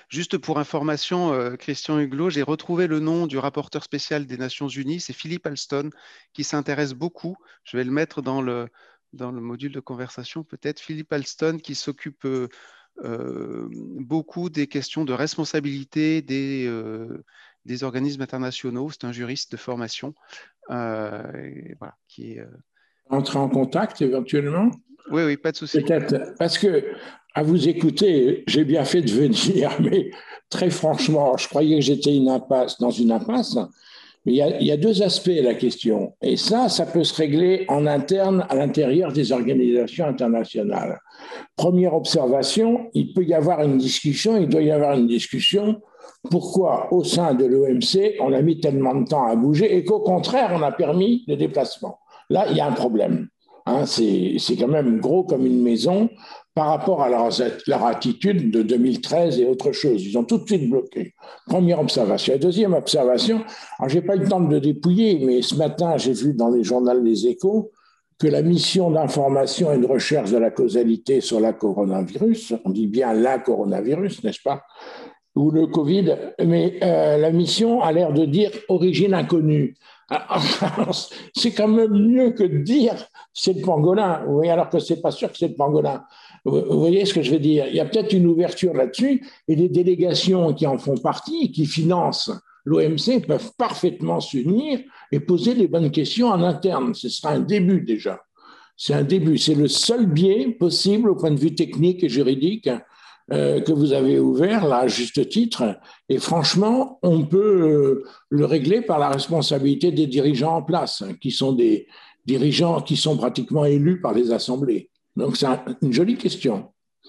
Juste pour information, euh, Christian Huguelot, j'ai retrouvé le nom du rapporteur spécial des Nations Unies, c'est Philippe Alston, qui s'intéresse beaucoup, je vais le mettre dans le, dans le module de conversation peut-être, Philippe Alston qui s'occupe euh, euh, beaucoup des questions de responsabilité des, euh, des organismes internationaux, c'est un juriste de formation, euh, et voilà, qui est... Euh... Entrer en contact éventuellement? Oui, oui, pas de souci. Peut-être, parce que à vous écouter, j'ai bien fait de venir, mais très franchement, je croyais que j'étais une impasse, dans une impasse. Mais il y, a, il y a deux aspects à la question. Et ça, ça peut se régler en interne, à l'intérieur des organisations internationales. Première observation, il peut y avoir une discussion, il doit y avoir une discussion. Pourquoi, au sein de l'O M C, on a mis tellement de temps à bouger et qu'au contraire, on a permis le déplacement? Là, il y a un problème. Hein, c'est, c'est quand même gros comme une maison par rapport à leur, leur attitude de deux mille treize et autre chose. Ils ont tout de suite bloqué. Première observation. La deuxième observation, alors j'ai pas eu le temps de le dépouiller, mais ce matin, j'ai vu dans les journaux Les Échos que la mission d'information et de recherche de la causalité sur la coronavirus, on dit bien la coronavirus, n'est-ce pas, ou le Covid, mais euh, la mission a l'air de dire origine inconnue. Alors, c'est quand même mieux que de dire c'est le pangolin, oui, alors que c'est pas sûr que c'est le pangolin. Vous voyez ce que je veux dire? Il y a peut-être une ouverture là-dessus et les délégations qui en font partie, qui financent l'O M C, peuvent parfaitement s'unir et poser les bonnes questions en interne. Ce sera un début déjà. C'est un début. C'est le seul biais possible au point de vue technique et juridique euh, que vous avez ouvert, là, à juste titre. Et franchement, on peut euh, le régler par la responsabilité des dirigeants en place, hein, qui sont des dirigeants qui sont pratiquement élus par les assemblées. Donc, c'est un, une jolie question.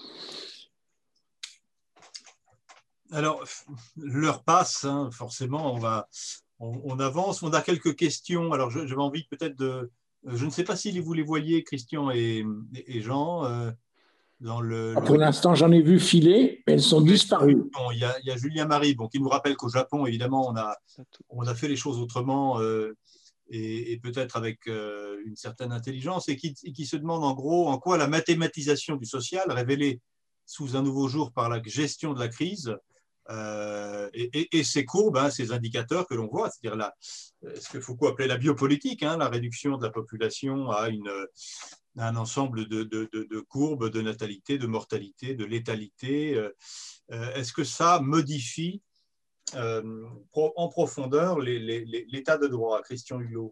Alors, l'heure passe, hein, forcément, on, va, on, on avance. On a quelques questions. Alors, j'avais envie peut-être de... Je ne sais pas si vous les voyez, Christian et, et Jean, euh, dans le... Pour le... l'instant, j'en ai vu filer, mais elles sont mais disparues. Bon, il, y a, il y a Julien Marie, bon, qui nous rappelle qu'au Japon, évidemment, on a, on a fait les choses autrement euh, et, et peut-être avec euh, une certaine intelligence, et qui, et qui se demande en gros en quoi la mathématisation du social, révélée sous un nouveau jour par la gestion de la crise, Euh, et, et, et ces courbes, hein, ces indicateurs que l'on voit, c'est-à-dire la, ce que Foucault appelait la biopolitique, hein, la réduction de la population à, une, à un ensemble de, de, de, de courbes de natalité, de mortalité, de létalité. Euh, est-ce que ça modifie euh, en profondeur les, les, les, l'état de droit, Christian Huguelot?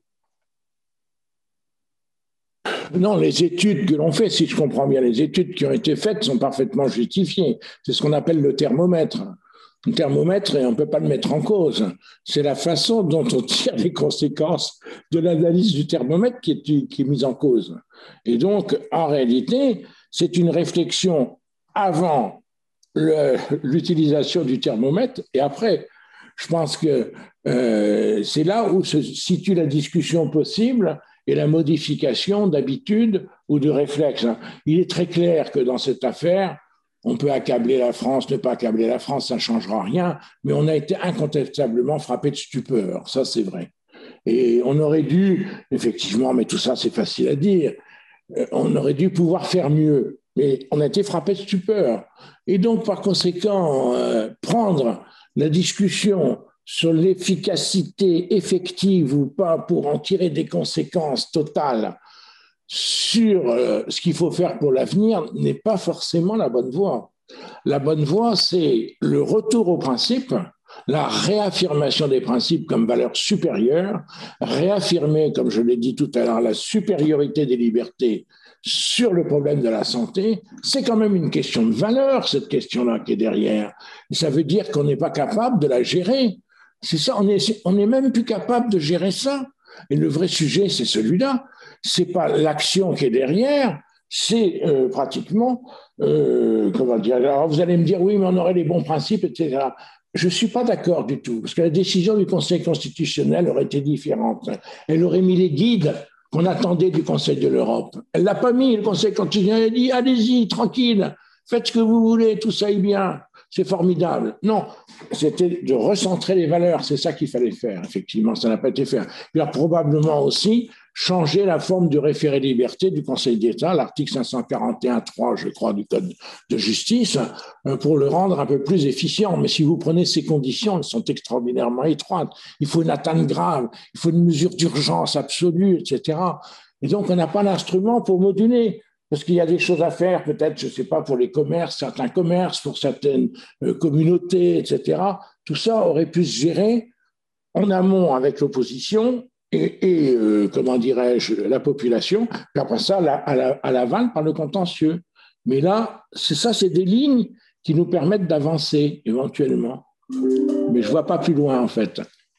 Non, les études que l'on fait, si je comprends bien, les études qui ont été faites sont parfaitement justifiées. C'est ce qu'on appelle le thermomètre. Le thermomètre, et on ne peut pas le mettre en cause. C'est la façon dont on tire les conséquences de l'analyse du thermomètre qui est, qui est mise en cause. Et donc, en réalité, c'est une réflexion avant le, l'utilisation du thermomètre et après. Je pense que euh, c'est là où se situe la discussion possible et la modification d'habitude ou de réflexe. Il est très clair que dans cette affaire, on peut accabler la France, ne pas accabler la France, ça ne changera rien, mais on a été incontestablement frappé de stupeur, ça c'est vrai. Et on aurait dû, effectivement, mais tout ça c'est facile à dire, on aurait dû pouvoir faire mieux, mais on a été frappé de stupeur. Et donc, par conséquent, euh, prendre la discussion sur l'efficacité effective ou pas pour en tirer des conséquences totales sur euh, ce qu'il faut faire pour l'avenir n'est pas forcément la bonne voie. La bonne voie, c'est le retour aux principes, la réaffirmation des principes comme valeur supérieure, réaffirmer, comme je l'ai dit tout à l'heure, la supériorité des libertés sur le problème de la santé. C'est quand même une question de valeur, cette question-là qui est derrière. Et ça veut dire qu'on n'est pas capable de la gérer. C'est ça, on est, on est même plus capable de gérer ça. Et le vrai sujet, c'est celui-là. C'est pas l'action qui est derrière, c'est euh, pratiquement, euh, comment dire, alors vous allez me dire, oui, mais on aurait les bons principes, et cetera. Je ne suis pas d'accord du tout, parce que la décision du Conseil constitutionnel aurait été différente. Elle aurait mis les guides qu'on attendait du Conseil de l'Europe. Elle ne l'a pas mis, le Conseil constitutionnel a dit, allez-y, tranquille, faites ce que vous voulez, tout ça est bien, c'est formidable. Non, c'était de recentrer les valeurs, c'est ça qu'il fallait faire, effectivement, ça n'a pas été fait. Il y a probablement aussi changer la forme du référé liberté du Conseil d'État, l'article cinq cent quarante et un trois, je crois, du Code de justice, pour le rendre un peu plus efficient. Mais si vous prenez ces conditions, elles sont extraordinairement étroites. Il faut une atteinte grave, il faut une mesure d'urgence absolue, et cetera. Et donc, on n'a pas l'instrument pour moduler. Parce qu'il y a des choses à faire, peut-être, je ne sais pas, pour les commerces, certains commerces, pour certaines communautés, et cetera. Tout ça aurait pu se gérer en amont avec l'opposition et, et euh, comment dirais-je, la population, puis après ça, à, la, à l'aval par le contentieux. Mais là, c'est ça, c'est des lignes qui nous permettent d'avancer éventuellement. Mais je ne vois pas plus loin, en fait.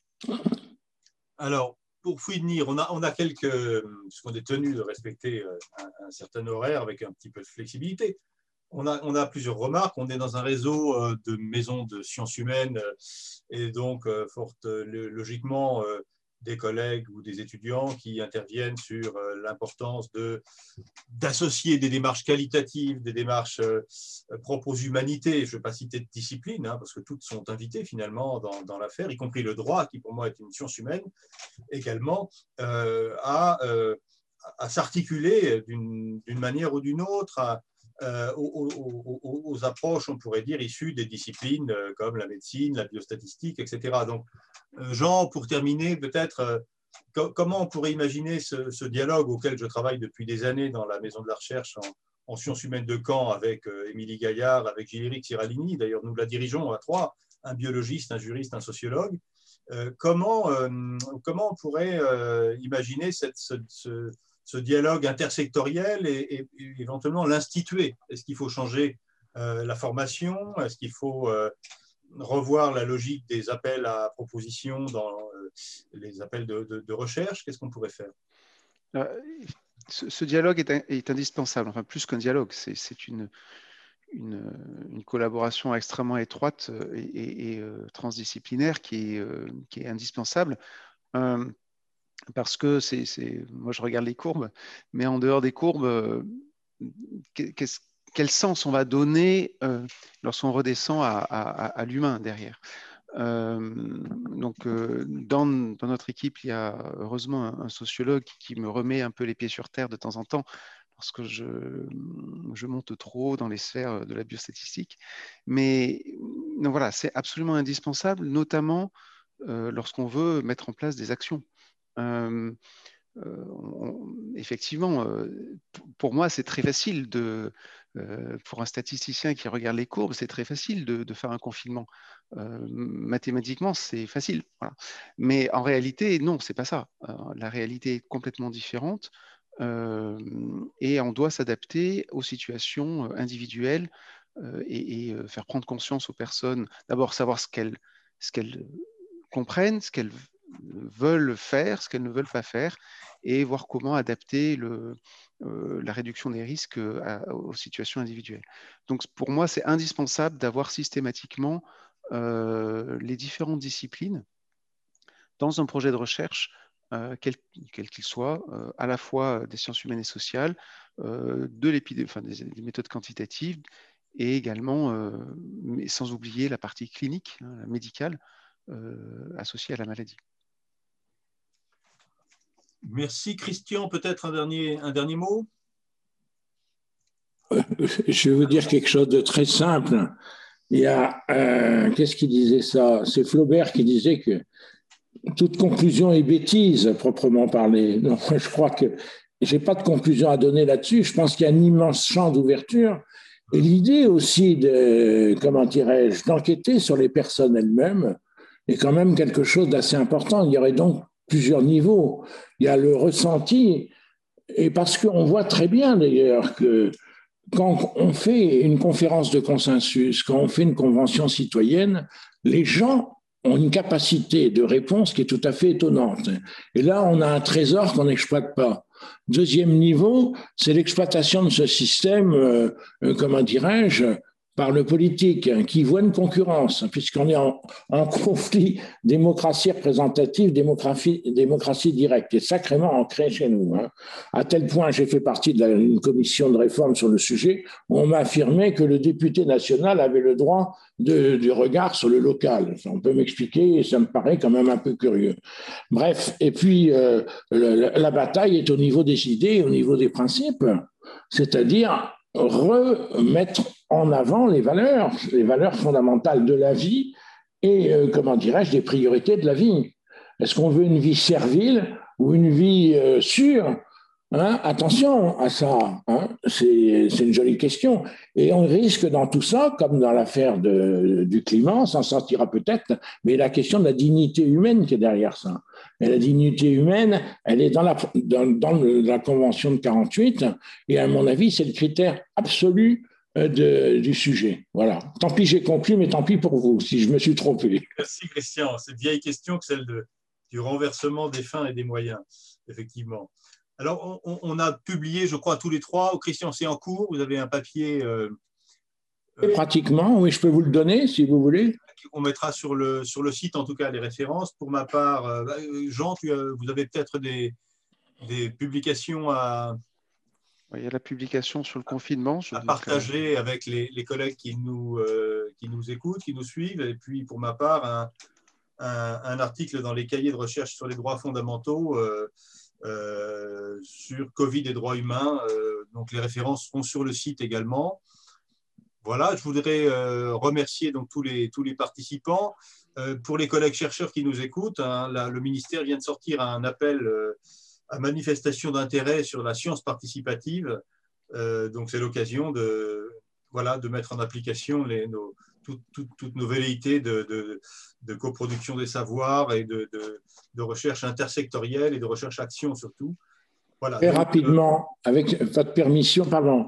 Alors, pour finir, on a, on a quelques, puisqu'on est tenu de respecter un, un certain horaire avec un petit peu de flexibilité. On a, on a plusieurs remarques. On est dans un réseau de maisons de sciences humaines et donc, fort logiquement, des collègues ou des étudiants qui interviennent sur l'importance de, d'associer des démarches qualitatives, des démarches propres aux humanités. Je ne vais pas citer de discipline, hein, parce que toutes sont invitées finalement dans, dans l'affaire, y compris le droit, qui pour moi est une science humaine, également, euh, à, euh, à s'articuler d'une, d'une manière ou d'une autre à, Euh, aux, aux, aux approches, on pourrait dire, issues des disciplines euh, comme la médecine, la biostatistique, et cetera. Donc, euh, Jean, pour terminer, peut-être, euh, co- comment on pourrait imaginer ce, ce dialogue auquel je travaille depuis des années dans la Maison de la Recherche en, en sciences humaines de Caen avec euh, Émilie Gaillard, avec Gilles-Éric Siralini. D'ailleurs, nous la dirigeons à trois, un biologiste, un juriste, un sociologue. Euh, comment, euh, comment on pourrait euh, imaginer cette, ce, ce ce dialogue intersectoriel et, et, et éventuellement l'instituer? Est-ce qu'il faut changer euh, la formation? Est-ce qu'il faut euh, revoir la logique des appels à propositions dans euh, les appels de, de, de recherche? Qu'est-ce qu'on pourrait faire? euh, ce, ce dialogue est, est indispensable, enfin plus qu'un dialogue, c'est, c'est une, une, une collaboration extrêmement étroite et, et, et euh, transdisciplinaire qui est, euh, qui est indispensable. Euh, Parce que c'est, c'est, moi je regarde les courbes, mais en dehors des courbes, euh, qu'est-ce, quel sens on va donner euh, lorsqu'on redescend à, à, à l'humain derrière? Euh, donc, euh, dans, dans notre équipe, il y a heureusement un, un sociologue qui me remet un peu les pieds sur terre de temps en temps parce que je, je monte trop haut dans les sphères de la biostatistique. Mais donc voilà, c'est absolument indispensable, notamment euh, lorsqu'on veut mettre en place des actions. Euh, euh, on, effectivement, euh, pour moi, c'est très facile de, euh, pour un statisticien qui regarde les courbes, c'est très facile de, de faire un confinement. Euh, mathématiquement, c'est facile. Voilà. Mais en réalité, non, c'est pas ça. Euh, la réalité est complètement différente euh, et on doit s'adapter aux situations individuelles euh, et, et faire prendre conscience aux personnes. D'abord, savoir ce qu'elles, ce qu'elles comprennent, ce qu'elles veulent faire, ce qu'elles ne veulent pas faire, et voir comment adapter le, euh, la réduction des risques à, aux situations individuelles. Donc pour moi, c'est indispensable d'avoir systématiquement euh, les différentes disciplines dans un projet de recherche, euh, quel, quel qu'il soit, euh, à la fois des sciences humaines et sociales, euh, de l'épidémie, enfin, des, des méthodes quantitatives, et également, euh, mais sans oublier la partie clinique, hein, la médicale, euh, associée à la maladie. Merci. Christian, peut-être un dernier, un dernier mot? Je vais vous dire quelque chose de très simple. Il y a, euh, qu'est-ce qui disait ça? C'est Flaubert qui disait que toute conclusion est bêtise, proprement parlé. Donc, je crois que je n'ai pas de conclusion à donner là-dessus. Je pense qu'il y a un immense champ d'ouverture. Et l'idée aussi de, comment dirais-je, d'enquêter sur les personnes elles-mêmes est quand même quelque chose d'assez important. Il y aurait donc plusieurs niveaux. Il y a le ressenti, et parce qu'on voit très bien d'ailleurs que quand on fait une conférence de consensus, quand on fait une convention citoyenne, les gens ont une capacité de réponse qui est tout à fait étonnante. Et là, on a un trésor qu'on n'exploite pas. Deuxième niveau, c'est l'exploitation de ce système, euh, comment dirais-je, par le politique, hein, qui voit une concurrence, puisqu'on est en, en conflit démocratie représentative, démocratie, démocratie directe, et sacrément ancré chez nous. Hein. À tel point, j'ai fait partie d'une commission de réforme sur le sujet, où on m'a affirmé que le député national avait le droit de, du regard sur le local. On peut m'expliquer, et ça me paraît quand même un peu curieux. Bref, et puis euh, la, la bataille est au niveau des idées, au niveau des principes, c'est-à-dire remettre en avant les valeurs, les valeurs fondamentales de la vie et, euh, comment dirais-je, des priorités de la vie. Est-ce qu'on veut une vie servile ou une vie euh, sûre, hein? Attention à ça, hein? c'est, c'est une jolie question. Et on risque dans tout ça, comme dans l'affaire de, du climat, on s'en sortira peut-être, mais la question de la dignité humaine qui est derrière ça. Et la dignité humaine, elle est dans la, dans, dans le, la Convention de quarante-huit, et à mon avis, c'est le critère absolu de, du sujet. Voilà. Tant pis, j'ai conclu, mais tant pis pour vous, si je me suis trompé. Merci Christian. C'est une vieille question que celle de, du renversement des fins et des moyens, effectivement. Alors, on, on a publié, je crois, tous les trois. Christian, c'est en cours. Vous avez un papier. Euh, euh, Pratiquement, oui, je peux vous le donner si vous voulez. On mettra sur le, sur le site, en tout cas, les références. Pour ma part, euh, Jean, tu as, vous avez peut-être des, des publications à. Il y a la publication sur le confinement. À partager avec les, les collègues qui nous, euh, qui nous écoutent, qui nous suivent. Et puis, pour ma part, un, un, un article dans les cahiers de recherche sur les droits fondamentaux euh, euh, sur Covid et droits humains. Euh, donc, les références seront sur le site également. Voilà, je voudrais euh, remercier donc, tous, les, tous les participants. Euh, pour les collègues chercheurs qui nous écoutent, hein, la, le ministère vient de sortir un appel euh, à manifestation d'intérêt sur la science participative. Euh, donc, c'est l'occasion de, voilà, de mettre en application les, nos, tout, tout, toutes nos velléités de, de, de coproduction des savoirs et de, de, de recherche intersectorielle et de recherche-action surtout. Voilà. Très donc, rapidement, euh, avec votre permission, pardon.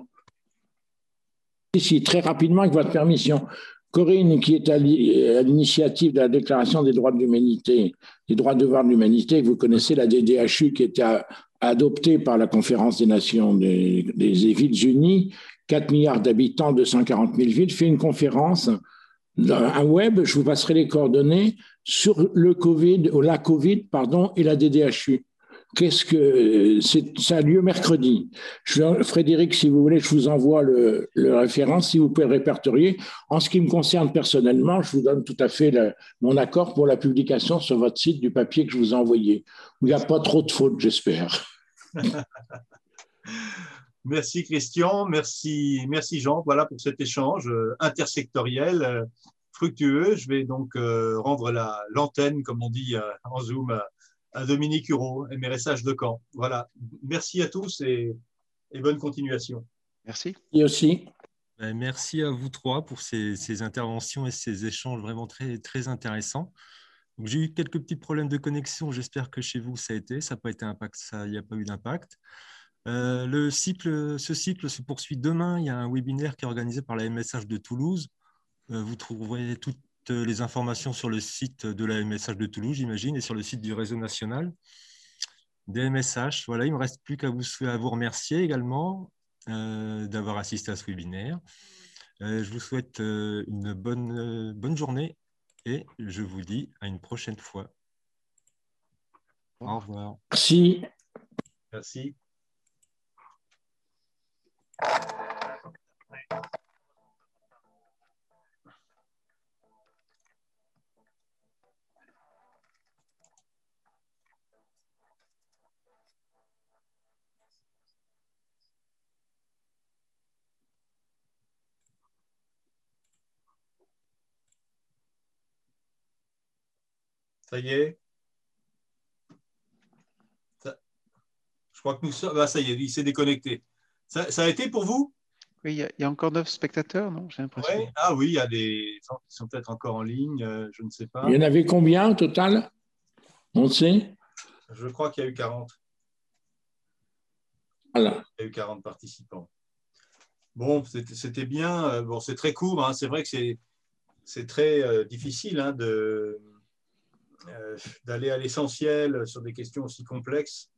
Ici, très rapidement, avec votre permission. Corinne, qui est à l'initiative de la Déclaration des droits de l'humanité, des droits et devoirs de l'humanité, vous connaissez la D D H U qui était adoptée par la Conférence des Nations des, des Villes Unies, quatre milliards d'habitants, deux cent quarante mille villes, fait une conférence, un web, je vous passerai les coordonnées, sur le Covid, ou la Covid, pardon, et la D D H U. Qu'est-ce que c'est, ça a lieu mercredi. Je, Frédéric, si vous voulez, je vous envoie le, le référence, si vous pouvez le répertorier. En ce qui me concerne personnellement, je vous donne tout à fait le, mon accord pour la publication sur votre site du papier que je vous ai envoyé, où il n'y a pas trop de fautes, j'espère. Merci Christian, merci, merci Jean, voilà pour cet échange intersectoriel, euh, fructueux. Je vais donc euh, rendre la, l'antenne, comme on dit euh, en Zoom, à, à Dominique Hureau, M R S H de Caen. Voilà, merci à tous et, et bonne continuation. Merci. Et aussi. Merci à vous trois pour ces, ces interventions et ces échanges vraiment très, très intéressants. J'ai eu quelques petits problèmes de connexion, j'espère que chez vous ça a été, ça n'a pas été impact, ça, il n'y a pas eu d'impact. Euh, le cycle, ce cycle se poursuit demain. Il y a un webinaire qui est organisé par la M S H de Toulouse. Euh, vous trouverez toutes les informations sur le site de la M S H de Toulouse, j'imagine, et sur le site du réseau national des M S H. Voilà, il ne me reste plus qu'à vous, à vous remercier également euh, d'avoir assisté à ce webinaire. Euh, je vous souhaite euh, une bonne, euh, bonne journée et je vous dis à une prochaine fois. Au revoir. Merci. Merci. Ça y est. Ça... Je crois que nous sommes... Ah, ça y est, il s'est déconnecté. Ça, ça a été pour vous? Oui, il y, y a encore neuf spectateurs, non? J'ai l'impression. Ouais. Ah oui, il y a des gens qui sont peut-être encore en ligne, euh, je ne sais pas. Il y en avait combien au total? On le sait? Je crois qu'il y a eu quarante. Voilà. Il y a eu quarante participants. Bon, c'était bien. Bon, c'est très court. Hein. C'est vrai que c'est très euh, difficile hein, de... Euh, d'aller à l'essentiel sur des questions aussi complexes.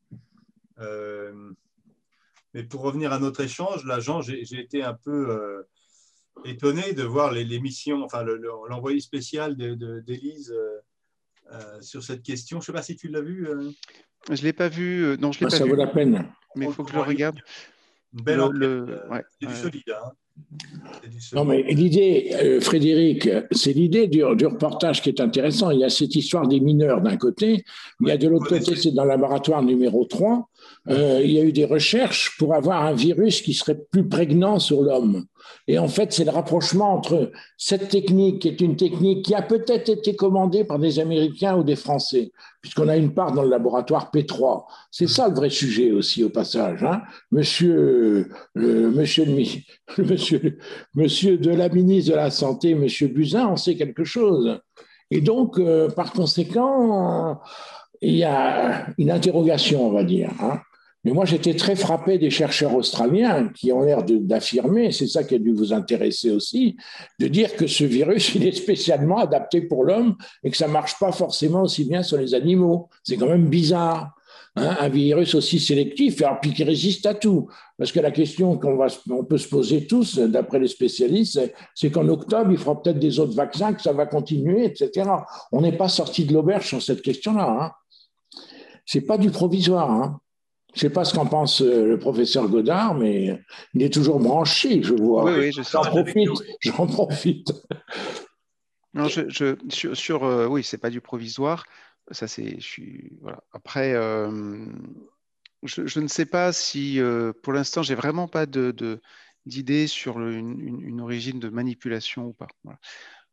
Euh, mais pour revenir à notre échange, là, Jean, j'ai été un peu euh, étonné de voir l'émission, enfin l'envoyé spécial d'Élise euh, euh, sur cette question. Je ne sais pas si tu l'as vu. Euh... Je ne l'ai pas vu. Euh, non, je l'ai bah, pas ça vu. vaut la peine. Mais il faut que je le regarde. Une belle le, enquête. le... Euh, ouais, c'est ouais. du solide. Hein. Non, mais l'idée, euh, Frédéric, c'est l'idée du, du reportage qui est intéressant. Il y a cette histoire des mineurs d'un côté, mais il y a de l'autre côté, c'est dans le laboratoire numéro trois, euh, il y a eu des recherches pour avoir un virus qui serait plus prégnant sur l'homme. Et en fait, c'est le rapprochement entre cette technique, qui est une technique qui a peut-être été commandée par des Américains ou des Français, puisqu'on a une part dans le laboratoire P trois. C'est ça le vrai sujet aussi, au passage. Hein. Monsieur, le, monsieur, le, monsieur, monsieur de la ministre de la Santé, monsieur Buzyn, en sait quelque chose. Et donc, euh, par conséquent, euh, il y a une interrogation, on va dire. Hein. Mais moi, j'étais très frappé des chercheurs australiens qui ont l'air d'affirmer, c'est ça qui a dû vous intéresser aussi, de dire que ce virus, il est spécialement adapté pour l'homme et que ça ne marche pas forcément aussi bien sur les animaux. C'est quand même bizarre. Hein, un virus aussi sélectif, et alors, puis qui résiste à tout. Parce que la question qu'on va, on peut se poser tous, d'après les spécialistes, c'est qu'en octobre, il fera peut-être des autres vaccins, que ça va continuer, et cetera. On n'est pas sorti de l'auberge sur cette question-là. Hein. Ce n'est pas du provisoire. Hein. Je ne sais pas ce qu'en pense le professeur Godard, mais il est toujours branché, je vois. Oui, oui, je j'en profite, j'en profite. Non, je, je, sur, sur euh, oui, c'est pas du provisoire. Ça, c'est, je suis, voilà. Après, euh, je, je ne sais pas si, euh, pour l'instant, j'ai vraiment pas de, de, d'idée sur le, une, une, origine de manipulation ou pas. Voilà.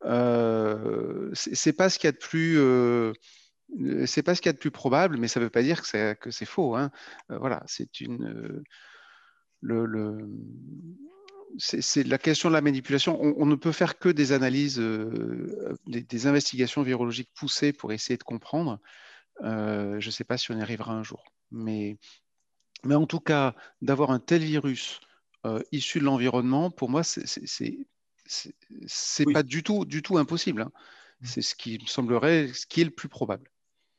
Euh, c'est, c'est pas ce qu'il y a de plus. Euh, c'est pas ce qu'il y a de plus probable, mais ça ne veut pas dire que c'est, que c'est faux. Hein. Euh, voilà, c'est une. Euh, le, le c'est, c'est la question de la manipulation. On, on ne peut faire que des analyses, euh, des, des investigations virologiques poussées pour essayer de comprendre. Euh, je ne sais pas si on y arrivera un jour. Mais, mais en tout cas, d'avoir un tel virus euh, issu de l'environnement, pour moi, c'est, c'est, c'est, c'est, c'est oui. pas du tout, du tout impossible. Hein. C'est ce qui me semblerait, ce qui est le plus probable.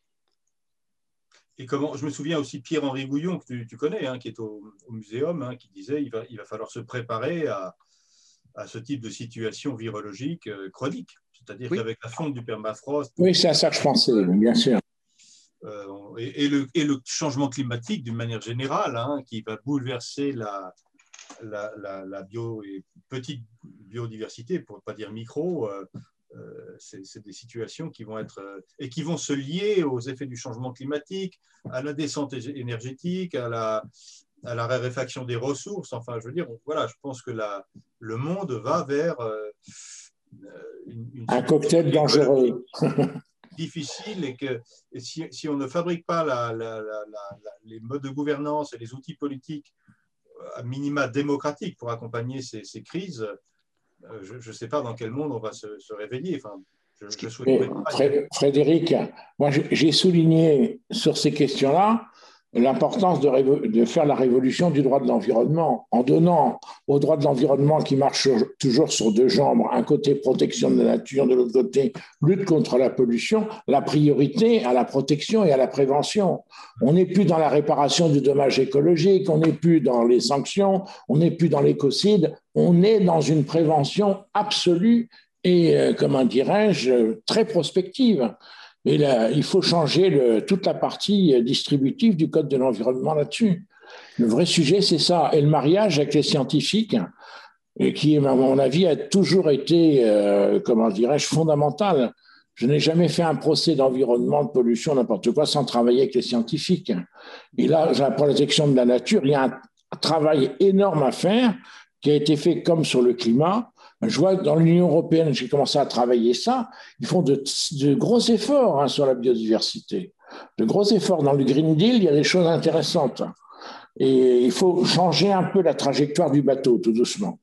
Et comment, je me souviens aussi de Pierre-Henri Gouillon, que tu, tu connais, hein, qui est au, au muséum, hein, qui disait qu'il va, il va falloir se préparer à, à ce type de situation virologique euh, chronique. C'est-à-dire oui. qu'avec la fonte du permafrost… Oui, c'est à ça que je pensais, bien sûr. Euh, et, et, le, et le changement climatique, d'une manière générale, hein, qui va bouleverser la, la, la, la bio et petite biodiversité, pour ne pas dire micro, euh, Euh, c'est des situations qui vont être euh, et qui vont se lier aux effets du changement climatique, à la descente énergétique, à la, à la raréfaction des ressources. Enfin, je veux dire, voilà, je pense que la, le monde va vers euh, une, une un cocktail dangereux. difficile et que et si, si on ne fabrique pas la, la, la, la, les modes de gouvernance et les outils politiques à minima démocratiques pour accompagner ces, ces crises, je ne sais pas dans quel monde on va se, se réveiller. Enfin, je, je souhaite Frédéric, moi j'ai souligné sur ces questions-là l'importance de, de faire la révolution du droit de l'environnement en donnant au droit de l'environnement qui marche toujours sur deux jambes, un côté protection de la nature, de l'autre côté lutte contre la pollution, la priorité à la protection et à la prévention. On n'est plus dans la réparation du dommage écologique, on n'est plus dans les sanctions, on n'est plus dans l'écocide, on est dans une prévention absolue et, euh, comment dirais-je, très prospective. Et là, il faut changer le, toute la partie distributive du Code de l'environnement là-dessus. Le vrai sujet, c'est ça. Et le mariage avec les scientifiques, qui, à mon avis, a toujours été, euh, comment dirais-je, fondamental. Je n'ai jamais fait un procès d'environnement, de pollution, n'importe quoi, sans travailler avec les scientifiques. Et là, la protection de la nature, il y a un travail énorme à faire qui a été fait comme sur le climat. Je vois dans l'Union européenne, j'ai commencé à travailler ça, ils font de, de gros efforts hein, sur la biodiversité. De gros efforts. Dans le Green Deal, il y a des choses intéressantes. Et il faut changer un peu la trajectoire du bateau, tout doucement.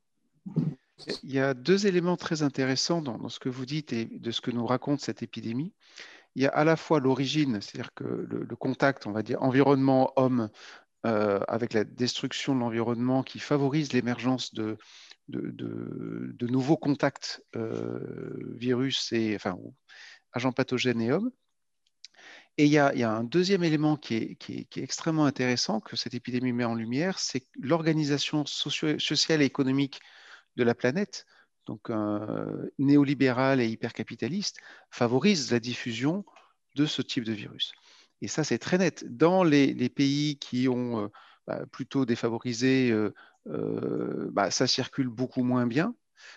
Il y a deux éléments très intéressants dans, dans ce que vous dites et de ce que nous raconte cette épidémie. Il y a à la fois l'origine, c'est-à-dire que le, le contact, on va dire, environnement-homme, euh, avec la destruction de l'environnement qui favorise l'émergence de De, de, de nouveaux contacts euh, virus et enfin, agents pathogènes et hommes. Et il y a, il y a un deuxième élément qui est, qui, est, qui est extrêmement intéressant que cette épidémie met en lumière, c'est l'organisation socio- sociale et économique de la planète donc euh, néolibéral et hypercapitaliste, favorise la diffusion de ce type de virus. Et ça, c'est très net. Dans les, les pays qui ont euh, bah, plutôt défavorisé, euh, euh, bah, ça circule beaucoup moins bien.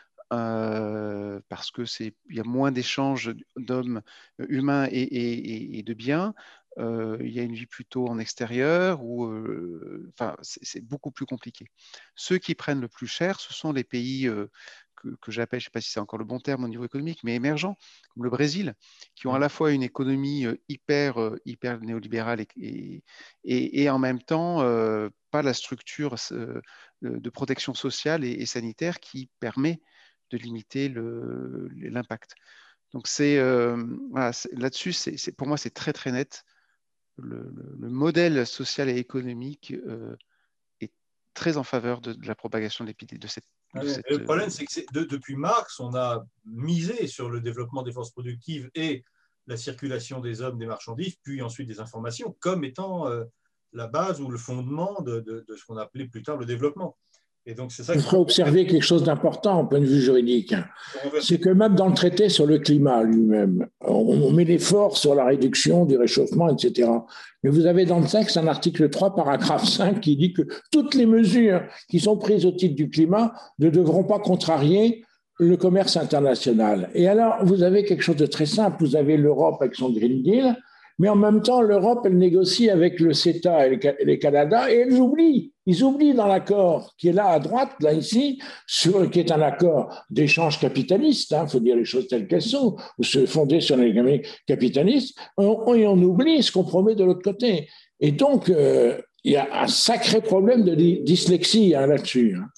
Euh, parce que c'est, il y a moins d'échanges d'hommes euh, humains et, et, et de biens. Euh, il y a une vie plutôt en extérieur, où, euh, enfin, c'est, c'est beaucoup plus compliqué. Ceux qui prennent le plus cher, ce sont les pays euh, que, que j'appelle, je ne sais pas si c'est encore le bon terme au niveau économique, mais émergents, comme le Brésil, qui ont à la fois une économie euh, hyper, euh, hyper néolibérale et, et, et, et en même temps euh, pas la structure euh, de protection sociale et, et sanitaire qui permet de limiter le, l'impact. Donc c'est, euh, voilà, c'est, là-dessus, c'est, c'est, pour moi, c'est très très net. Le, le, le modèle social et économique euh, est très en faveur de, de la propagation de l'épidémie. De cette, de ouais, cette, le problème, c'est que c'est, de, depuis Marx, on a misé sur le développement des forces productives et la circulation des hommes, des marchandises, puis ensuite des informations, comme étant euh, la base ou le fondement de, de, de ce qu'on appelait plus tard le développement. Et donc, c'est ça Je que... ferai observer quelque chose d'important au point de vue juridique. C'est que même dans le traité sur le climat lui-même, on met l'effort sur la réduction du réchauffement, et cetera. Mais vous avez dans le texte un article trois, paragraphe cinq, qui dit que toutes les mesures qui sont prises au titre du climat ne devront pas contrarier le commerce international. Et alors, vous avez quelque chose de très simple. Vous avez l'Europe avec son Green Deal, mais en même temps, l'Europe, elle négocie avec le CETA et le Canada, et elle oublie. Ils oublient dans l'accord qui est là à droite, là ici, sur, qui est un accord d'échange capitaliste, il hein, faut dire les choses telles qu'elles sont, ou se fonder sur l'économie capitaliste, on, et on oublie ce qu'on promet de l'autre côté. Et donc, euh, il y a un sacré problème de dyslexie hein, là-dessus. Hein.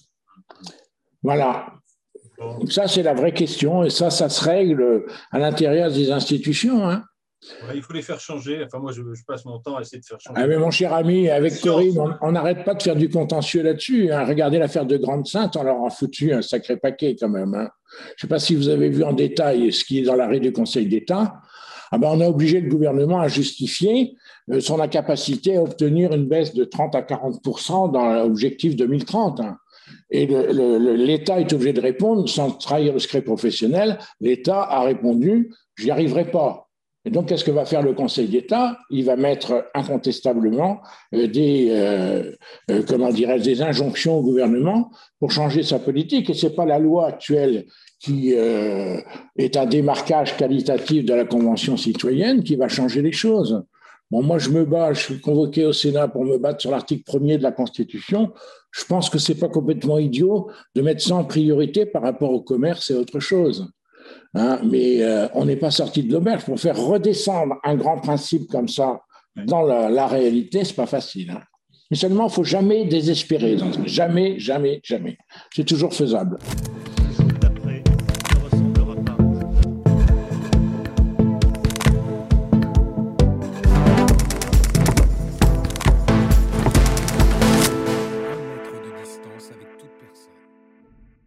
Voilà. Donc ça, c'est la vraie question, et ça, ça se règle à l'intérieur des institutions. Hein. Ouais, il faut les faire changer. Enfin, moi, je, je passe mon temps à essayer de faire changer. Ah, mais mon cher ami, avec Corinne, on n'arrête pas de faire du contentieux là-dessus. Hein. Regardez l'affaire de Grande-Sainte, on leur a foutu un sacré paquet quand même. Hein. Je ne sais pas si vous avez vu en détail ce qui est dans l'arrêt du Conseil d'État. Ah ben, on a obligé le gouvernement à justifier son incapacité à obtenir une baisse de trente à quarante pour cent dans l'objectif deux mille trente. Hein. Et le, le, l'État est obligé de répondre sans trahir le secret professionnel. L'État a répondu « j'y arriverai pas ». Et donc, qu'est-ce que va faire le Conseil d'État? Il va mettre incontestablement des, euh, euh, comment dirais-je, des injonctions au gouvernement pour changer sa politique. Et ce n'est pas la loi actuelle qui euh, est un démarquage qualitatif de la Convention citoyenne qui va changer les choses. Bon, moi, je me bats, je suis convoqué au Sénat pour me battre sur l'article premier de la Constitution. Je pense que ce n'est pas complètement idiot de mettre ça en priorité par rapport au commerce et autre chose. Hein, mais euh, on n'est pas sorti de l'auberge. Pour faire redescendre un grand principe comme ça dans la, la réalité, c'est pas facile. Hein. Mais seulement, il ne faut jamais désespérer. Jamais, jamais, jamais. C'est toujours faisable.